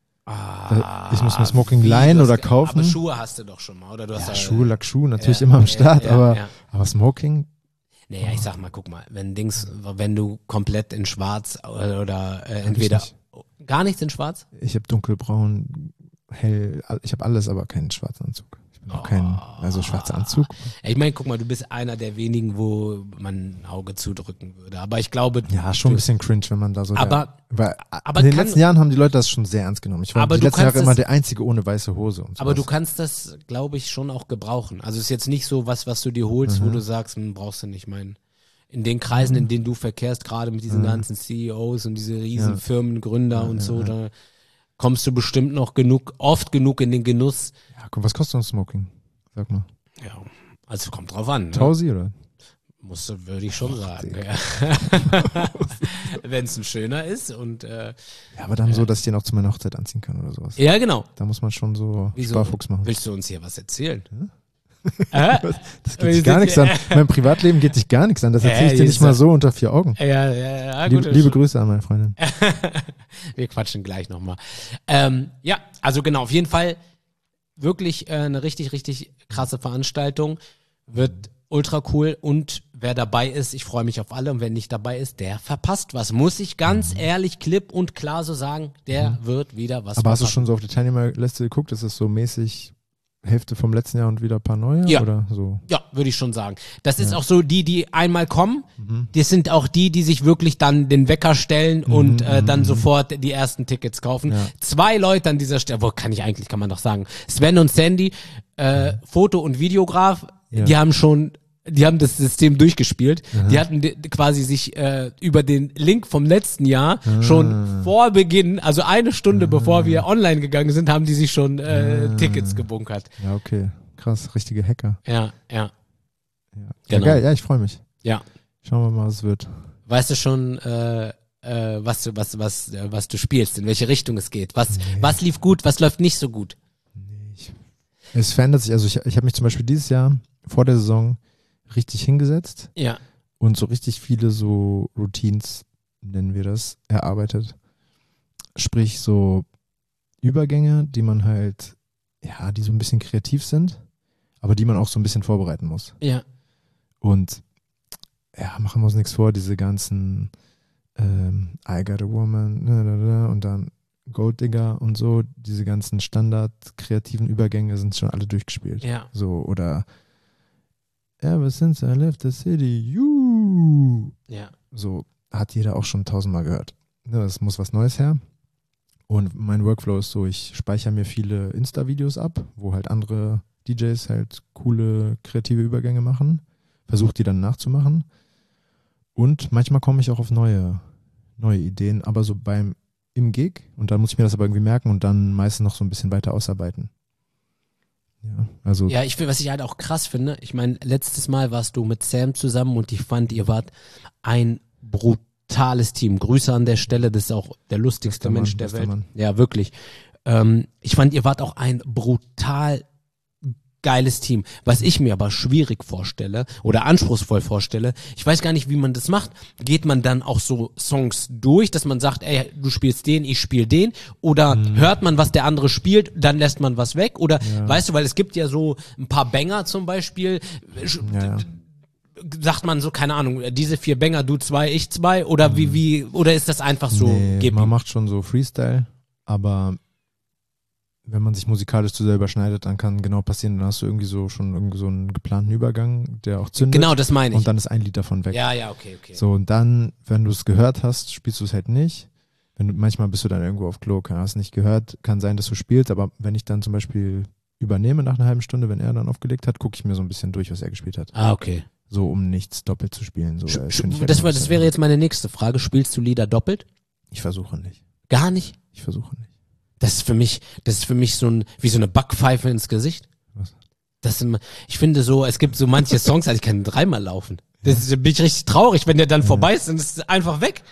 Ah, ich muss mir Smoking wie, leihen hast, oder kaufen. Aber Schuhe hast du doch schon mal, oder? Du hast Ja, ja, Schuhe, Lackschuhe, natürlich ja, immer am ja, Start, ja, aber, ja. aber Smoking, Naja, ich sag mal, guck mal, wenn Dings, wenn du komplett in Schwarz oder, oder äh, Hab ich entweder nicht. gar nichts in Schwarz? ich habe dunkelbraun, hell, ich habe alles, aber keinen schwarzen Anzug. Ich bin auch kein, also schwarzer Anzug. Ich meine, guck mal, du bist einer der wenigen, wo man ein Auge zudrücken würde. Aber ich glaube, Ja, schon ein du, bisschen cringe, wenn man da so. Aber- der, weil aber in den kann- letzten Jahren haben die Leute das schon sehr ernst genommen. Ich war Aber die du letzten Jahre kannst immer es- der Einzige ohne weiße Hose. Und aber du sowas. kannst das, glaube ich, schon auch gebrauchen. Also es ist jetzt nicht so was, was du dir holst, Mhm. wo du sagst, hm, brauchst du nicht meinen. In den Kreisen, in denen du verkehrst, gerade mit diesen Mhm. ganzen C E Os und diese riesen Ja. Firmengründer Ja, und ja, so, ja. da kommst du bestimmt noch genug, oft genug in den Genuss. Ja, komm, was kostet so ein Smoking? Sag mal. Ja, also kommt drauf an. Ne? Tausi oder? Musst du, würde ich schon sagen. Ja. Wenn es ein schöner ist und äh, Ja, aber dann so, dass ich den auch zu meiner Hochzeit anziehen kann oder sowas. ja, genau. Da muss man schon so Wieso? Sparfuchs machen. Willst du uns hier was erzählen? Hm? äh? Das geht dich gar nichts an. Mein Privatleben geht dich gar nichts an. Das Ja, erzähle ich dir hier nicht ist mal das- so unter vier Augen. Ja, ja, ja, Liebe, gut. liebe Grüße an meine Freundin. Wir quatschen gleich nochmal. Ähm, ja, also genau, auf jeden Fall wirklich äh, eine richtig, richtig krasse Veranstaltung. Wird ultra cool und wer dabei ist, ich freue mich auf alle und wer nicht dabei ist, der verpasst was. Muss ich ganz ehrlich, klipp und klar so sagen, der wird wieder was Aber hast du verpassen. schon so auf die Teilnehmerliste geguckt? Ist das so mäßig Hälfte vom letzten Jahr und wieder ein paar neue? Ja. Oder so? Ja, würde ich schon sagen. Das ist auch so die, die einmal kommen. Das sind auch die, die sich wirklich dann den Wecker stellen und äh, dann sofort die ersten Tickets kaufen. Ja. Zwei Leute an dieser Stelle, wo kann ich eigentlich, kann man doch sagen, Sven und Sandy, äh, Foto- und Videograf, Ja. die haben schon, die haben das System durchgespielt. Die hatten di- quasi sich äh, über den Link vom letzten Jahr schon vor Beginn, also eine Stunde bevor wir online gegangen sind, haben die sich schon äh, Tickets gebunkert. Ja, okay. Krass, richtige Hacker. Ja, ja, Ja, Genau. ja geil. Ja, ich freue mich. ja. Schauen wir mal, was es wird. Weißt du schon, äh, äh, was du, was, was, äh, was du spielst, in welche Richtung es geht? Was, was lief gut, was läuft nicht so gut? Es verändert sich. Also ich, ich habe mich zum Beispiel dieses Jahr vor der Saison richtig hingesetzt Ja. und so richtig viele so Routines, nennen wir das, erarbeitet. Sprich so Übergänge, die man halt, ja, die so ein bisschen kreativ sind, aber die man auch so ein bisschen vorbereiten muss. Ja. Und ja, machen wir uns nichts vor, diese ganzen ähm, I Got a Woman na, na, na, und dann Gold Digger und so, diese ganzen Standard-kreativen Übergänge sind schon alle durchgespielt. Ja. So, oder Ever since I left the city, you. Ja. So, hat jeder auch schon tausendmal gehört. Ja, es muss was Neues her. Und mein Workflow ist so, ich speichere mir viele Insta-Videos ab, wo halt andere D Js halt coole, kreative Übergänge machen. Versuche die dann nachzumachen. Und manchmal komme ich auch auf neue, neue Ideen, aber so beim im Gig. Und dann muss ich mir das aber irgendwie merken und dann meistens noch so ein bisschen weiter ausarbeiten. Ja, also. Ja, ich finde, was ich halt auch krass finde, ich meine, letztes Mal warst du mit Sam zusammen und ich fand, ihr wart ein brutales Team. Grüße an der Stelle, das ist auch der lustigste Bester Mann, Mensch der bester Welt. Mann. Ja, wirklich. Ähm, ich fand, ihr wart auch ein brutal geiles Team. Was ich mir aber schwierig vorstelle oder anspruchsvoll vorstelle, ich weiß gar nicht, wie man das macht. Geht man dann auch so Songs durch, dass man sagt, ey, du spielst den, ich spiele den? Oder Mhm. hört man, was der andere spielt, dann lässt man was weg? Oder, Ja. weißt du, weil es gibt ja so ein paar Banger zum Beispiel, Ja, ja. sagt man so, keine Ahnung, diese vier Banger, du zwei, ich zwei? Oder wie, wie, oder ist das einfach so, nee, gib man ihm? macht schon so Freestyle, aber wenn man sich musikalisch zu sehr überschneidet, dann kann genau passieren, dann hast du irgendwie so schon irgendwie so einen geplanten Übergang, der auch zündet. Genau, das meine ich. Und dann ist ein Lied davon weg. Ja, ja, okay, okay. So, und dann, wenn du es gehört hast, spielst du es halt nicht. Wenn du, manchmal bist du dann irgendwo auf Klo, hast es nicht gehört, kann sein, dass du spielst, aber wenn ich dann zum Beispiel übernehme nach einer halben Stunde, wenn er dann aufgelegt hat, gucke ich mir so ein bisschen durch, was er gespielt hat. Ah, okay. So, um nichts doppelt zu spielen. So, Sch- äh, sch- find ich halt das, immer war, ein das bisschen- wäre jetzt meine nächste Frage. Spielst du Lieder doppelt? Ich versuche nicht. Gar nicht? Ich versuche nicht. Das ist für mich, das ist für mich so ein, wie so eine Backpfeife ins Gesicht. Was? Das ist, ich finde so, es gibt so manche Songs, also ich kann dreimal laufen. Das ist, bin ich richtig traurig, wenn der dann vorbei ist und es ist einfach weg.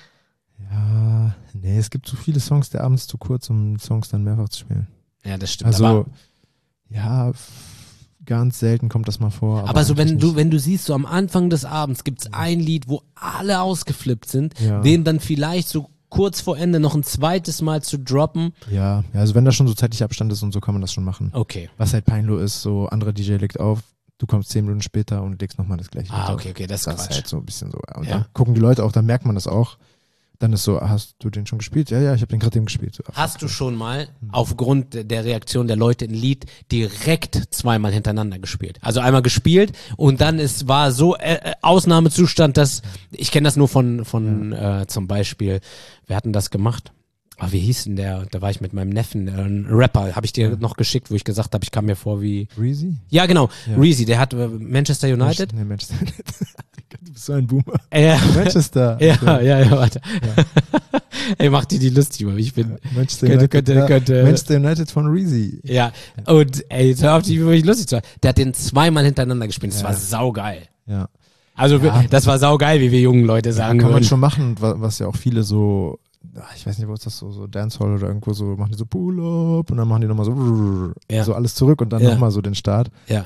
Ja, nee, es gibt so viele Songs, der Abend ist zu kurz, um Songs dann mehrfach zu spielen. Ja, das stimmt. Also, aber, ja, f- ganz selten kommt das mal vor. Aber, aber so, wenn eigentlich du, nicht. wenn du siehst, so am Anfang des Abends gibt's ein Lied, wo alle ausgeflippt sind, Ja. den dann vielleicht so kurz vor Ende noch ein zweites Mal zu droppen. Ja, ja, also wenn da schon so zeitlicher Abstand ist und so, kann man das schon machen. Okay. Was halt peinlich ist, so anderer D J legt auf, du kommst zehn Minuten später und legst nochmal das gleiche. Ah, Lied okay, auf. okay, das ist Das ist Quatsch. halt so ein bisschen so. Ja. Und Ja. dann gucken die Leute auch, dann merkt man das auch. Dann ist so, hast du den schon gespielt? Ja, ja, ich habe den gerade eben gespielt. So, ach, Hast du schon mal Hm. aufgrund der Reaktion der Leute ein Lied direkt zweimal hintereinander gespielt? Also einmal gespielt und dann es war so äh, äh, Ausnahmezustand, dass ich kenne das nur von von äh, zum Beispiel, wir hatten das gemacht. Ah, wie hieß denn der? Da war ich mit meinem Neffen, äh, ein Rapper, habe ich dir Ja. noch geschickt, wo ich gesagt habe, ich kam mir vor wie Reezy? ja genau, Ja. Reezy, der hat äh, Manchester United. Nee, Manchester United. Du bist so ein Boomer. Äh, Manchester. ja, ja, ja, warte. Ja. Ey, mach dir die lustig, weil ich bin Manchester könnte, United. könnte, ja. könnte, Manchester United von Reezy. Ja, und ey, jetzt hör auf, die wirklich lustig zu sein. Der hat den zweimal hintereinander gespielt. Das Ja. war saugeil. Ja. Also Ja. das war saugeil, wie wir jungen Leute Ja, sagen kann man würden. schon machen, wa- was ja auch viele so, ach, ich weiß nicht, wo ist das so, so Dancehall oder irgendwo so, machen die so Pull-Up und dann machen die nochmal so, Ja. so alles zurück und dann Ja. nochmal so den Start. Ja.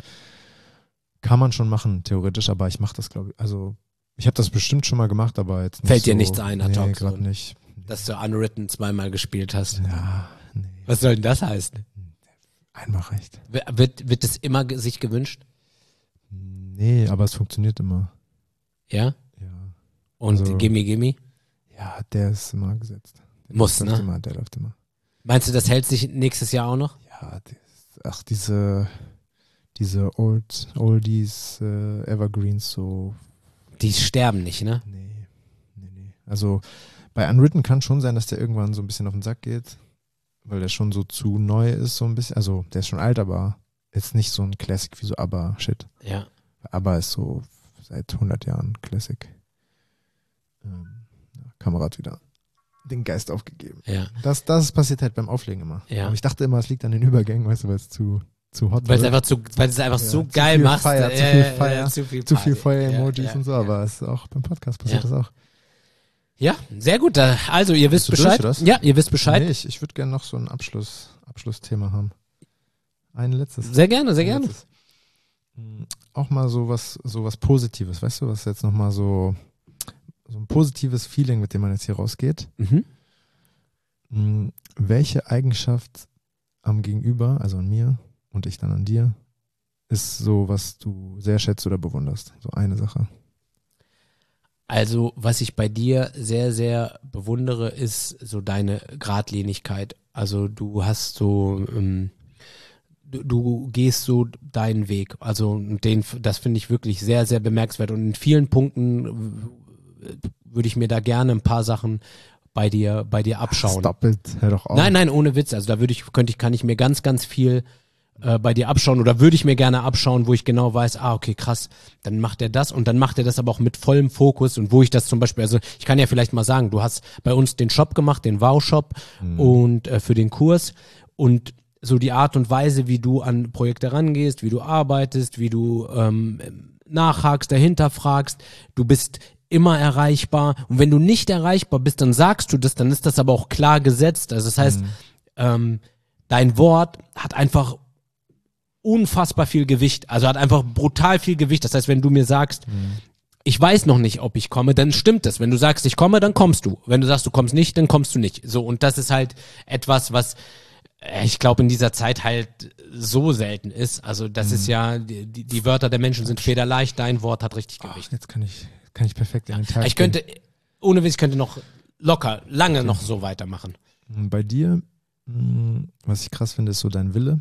Kann man schon machen, theoretisch, aber ich mache das, glaube ich, also ich habe das bestimmt schon mal gemacht, aber jetzt nicht Fällt so, dir nichts ein, ad nee, hoc, gerade so. nicht. Dass du Unwritten zweimal gespielt hast. Ja, nee, Was soll denn das heißen? einmal reicht. W- Wird, wird das immer ge- sich gewünscht? Nee, aber es funktioniert immer. Ja? Ja, Und Also- Gimme Gimme? ja der ist immer gesetzt. Der Muss, läuft ne? Immer, der läuft immer. Meinst du, das hält sich nächstes Jahr auch noch? Ja, das, ach, diese, diese Old, Oldies, äh, Evergreens, so, Die sterben nicht, ne? nee, nee, nee. Also bei Unwritten kann schon sein, dass der irgendwann so ein bisschen auf den Sack geht, weil der schon so zu neu ist, so ein bisschen. Also der ist schon alt, aber jetzt nicht so ein Classic wie so ABBA-Shit. Ja. ABBA ist so seit hundert Jahren Classic. Ähm, ja, Kamerad wieder den Geist aufgegeben. Ja. Das, das passiert halt beim Auflegen immer. Ja. Aber ich dachte immer, es liegt an den Übergängen, weißt du, weil es zu, zu hot Weil es wird. einfach zu, weil es einfach Ja, so zu geil viel machst. Feier, zu Ja, viel ja, ja, Feier, zu viel, zu viel Party. Feuer-Emojis Ja, ja, und so, ja. aber es ist auch beim Podcast passiert Ja. das auch. Ja, sehr gut. Da- Also, ihr wisst Bist du Bescheid. durch, oder was? Ja, ihr wisst Bescheid. Nee, ich, ich würde gerne noch so ein Abschluss, Abschlussthema haben. Ein letztes. Sehr gerne, sehr Ein gerne. letztes. Auch mal so was, so was Positives, weißt du, was jetzt nochmal so, so ein positives Feeling, mit dem man jetzt hier rausgeht. Mhm. Hm, welche Eigenschaft am Gegenüber, also an mir und ich dann an dir, ist so, was du sehr schätzt oder bewunderst? So eine Sache. Also, was ich bei dir sehr, sehr bewundere, ist so deine Geradlinigkeit. Also, du hast so, ähm, du, du gehst so deinen Weg. Also, den, das finde ich wirklich sehr, sehr bemerkenswert. Und in vielen Punkten würde ich mir da gerne ein paar Sachen bei dir, bei dir abschauen. Stop it, hör doch auf. Nein, nein, ohne Witz. Also, da würde ich, könnte ich, kann ich mir ganz, ganz viel äh, bei dir abschauen oder würde ich mir gerne abschauen, wo ich genau weiß, ah, okay, krass, dann macht er das und dann macht er das aber auch mit vollem Fokus und wo ich das zum Beispiel, also ich kann ja vielleicht mal sagen, du hast bei uns den Shop gemacht, den Wow-Shop mhm. und äh, für den Kurs und so die Art und Weise, wie du an Projekte rangehst, wie du arbeitest, wie du ähm, nachhakst, dahinter fragst, du bist immer erreichbar und wenn du nicht erreichbar bist, dann sagst du das, dann ist das aber auch klar gesetzt, also das heißt, mhm. ähm, dein Wort hat einfach unfassbar viel Gewicht, also hat einfach brutal viel Gewicht. Das heißt, wenn du mir sagst, mhm. ich weiß noch nicht, ob ich komme, dann stimmt das. Wenn du sagst, ich komme, dann kommst du. Wenn du sagst, du kommst nicht, dann kommst du nicht. So, und das ist halt etwas, was ich glaube in dieser Zeit halt so selten ist. Also das mhm. ist ja, die, die Wörter der Menschen sind federleicht, dein Wort hat richtig Gewicht. Ach, jetzt kann ich, kann ich perfekt in den Tag Ich könnte, ohne Witz, ich könnte noch locker, lange okay. noch so weitermachen. Bei dir, was ich krass finde, ist so dein Wille.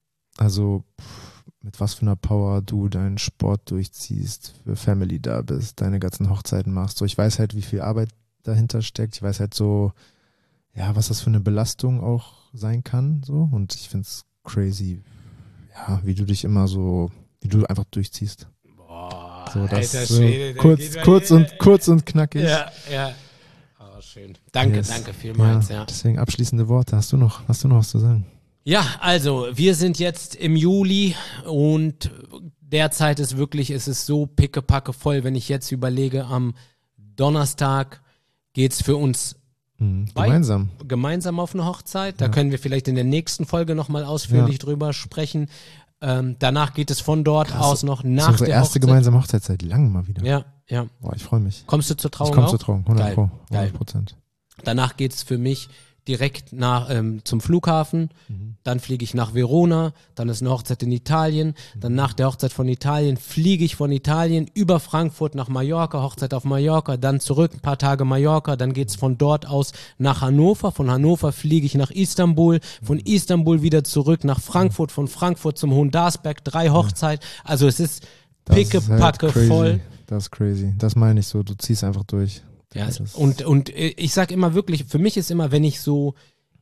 Also mit was für einer Power du deinen Sport durchziehst, für Family da bist, deine ganzen Hochzeiten machst. So, ich weiß halt, wie viel Arbeit dahinter steckt. Ich weiß halt so, ja, was das für eine Belastung auch sein kann. So. Und ich finde es crazy, ja, wie du dich immer so, wie du einfach durchziehst. Boah, so, das Alter, so Schwede, kurz, kurz und kurz und knackig. Ja, ja. Oh, schön. Danke, yes. danke vielmals. Ja, ja. Deswegen abschließende Worte. Hast du noch, hast du noch was zu sagen? Ja, also wir sind jetzt im Juli und derzeit ist wirklich, es ist so pickepacke voll, wenn ich jetzt überlege, am Donnerstag geht's für uns mhm, gemeinsam. Bei, gemeinsam auf eine Hochzeit. Da ja. können wir vielleicht in der nächsten Folge nochmal ausführlich ja. drüber sprechen. Ähm, danach geht es von dort Krass. aus noch nach das ist unsere der erste Hochzeit. gemeinsame Hochzeit seit langem mal wieder. Ja, ja. Boah, ich freue mich. Kommst du zur Trauung Ich komme auch? zur Trauung, hundert Pro, hundert Prozent. Danach geht's für mich direkt nach, ähm, zum Flughafen, mhm. dann fliege ich nach Verona, dann ist eine Hochzeit in Italien, mhm. dann nach der Hochzeit von Italien fliege ich von Italien über Frankfurt nach Mallorca, Hochzeit auf Mallorca, dann zurück, ein paar Tage Mallorca, dann geht's von dort aus nach Hannover, von Hannover fliege ich nach Istanbul, von Istanbul wieder zurück nach Frankfurt, von Frankfurt zum Hohendarsberg, drei Hochzeiten, also es ist pickepacke halt voll. Das ist crazy, das meine ich so, du ziehst einfach durch. Ja, und, und ich sag immer wirklich, für mich ist immer, wenn ich so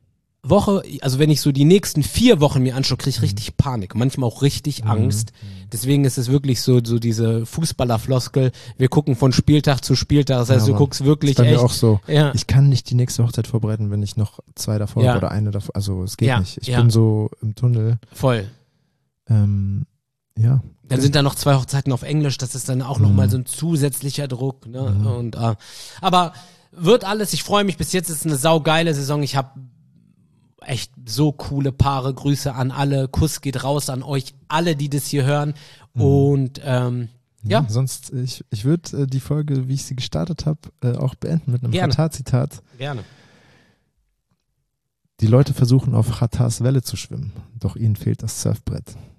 Woche, also wenn ich so die nächsten vier Wochen mir anschaue, kriege ich richtig Panik, manchmal auch richtig mhm. Angst. Deswegen ist es wirklich so, so diese Fußballerfloskel, wir gucken von Spieltag zu Spieltag, das heißt, ja, du guckst wirklich ist bei echt. Mir auch so. Ja. Ich kann nicht die nächste Hochzeit vorbereiten, wenn ich noch zwei davor ja. habe oder eine davor, also es geht ja. nicht. Ich ja. bin so im Tunnel. Voll. Ähm, ja. Dann sind da noch zwei Hochzeiten auf Englisch, das ist dann auch mhm. nochmal so ein zusätzlicher Druck. Ne? Mhm. Und, äh, aber wird alles, ich freue mich, bis jetzt ist es eine saugeile Saison. Ich habe echt so coole Paare, Grüße an alle, Kuss geht raus an euch, alle, die das hier hören. Mhm. Und ähm, ja. ja. Sonst, ich, ich würde äh, die Folge, wie ich sie gestartet habe, äh, auch beenden mit einem Gerne. Xatar-Zitat. Gerne. Die Leute versuchen auf Xatars Welle zu schwimmen, doch ihnen fehlt das Surfbrett.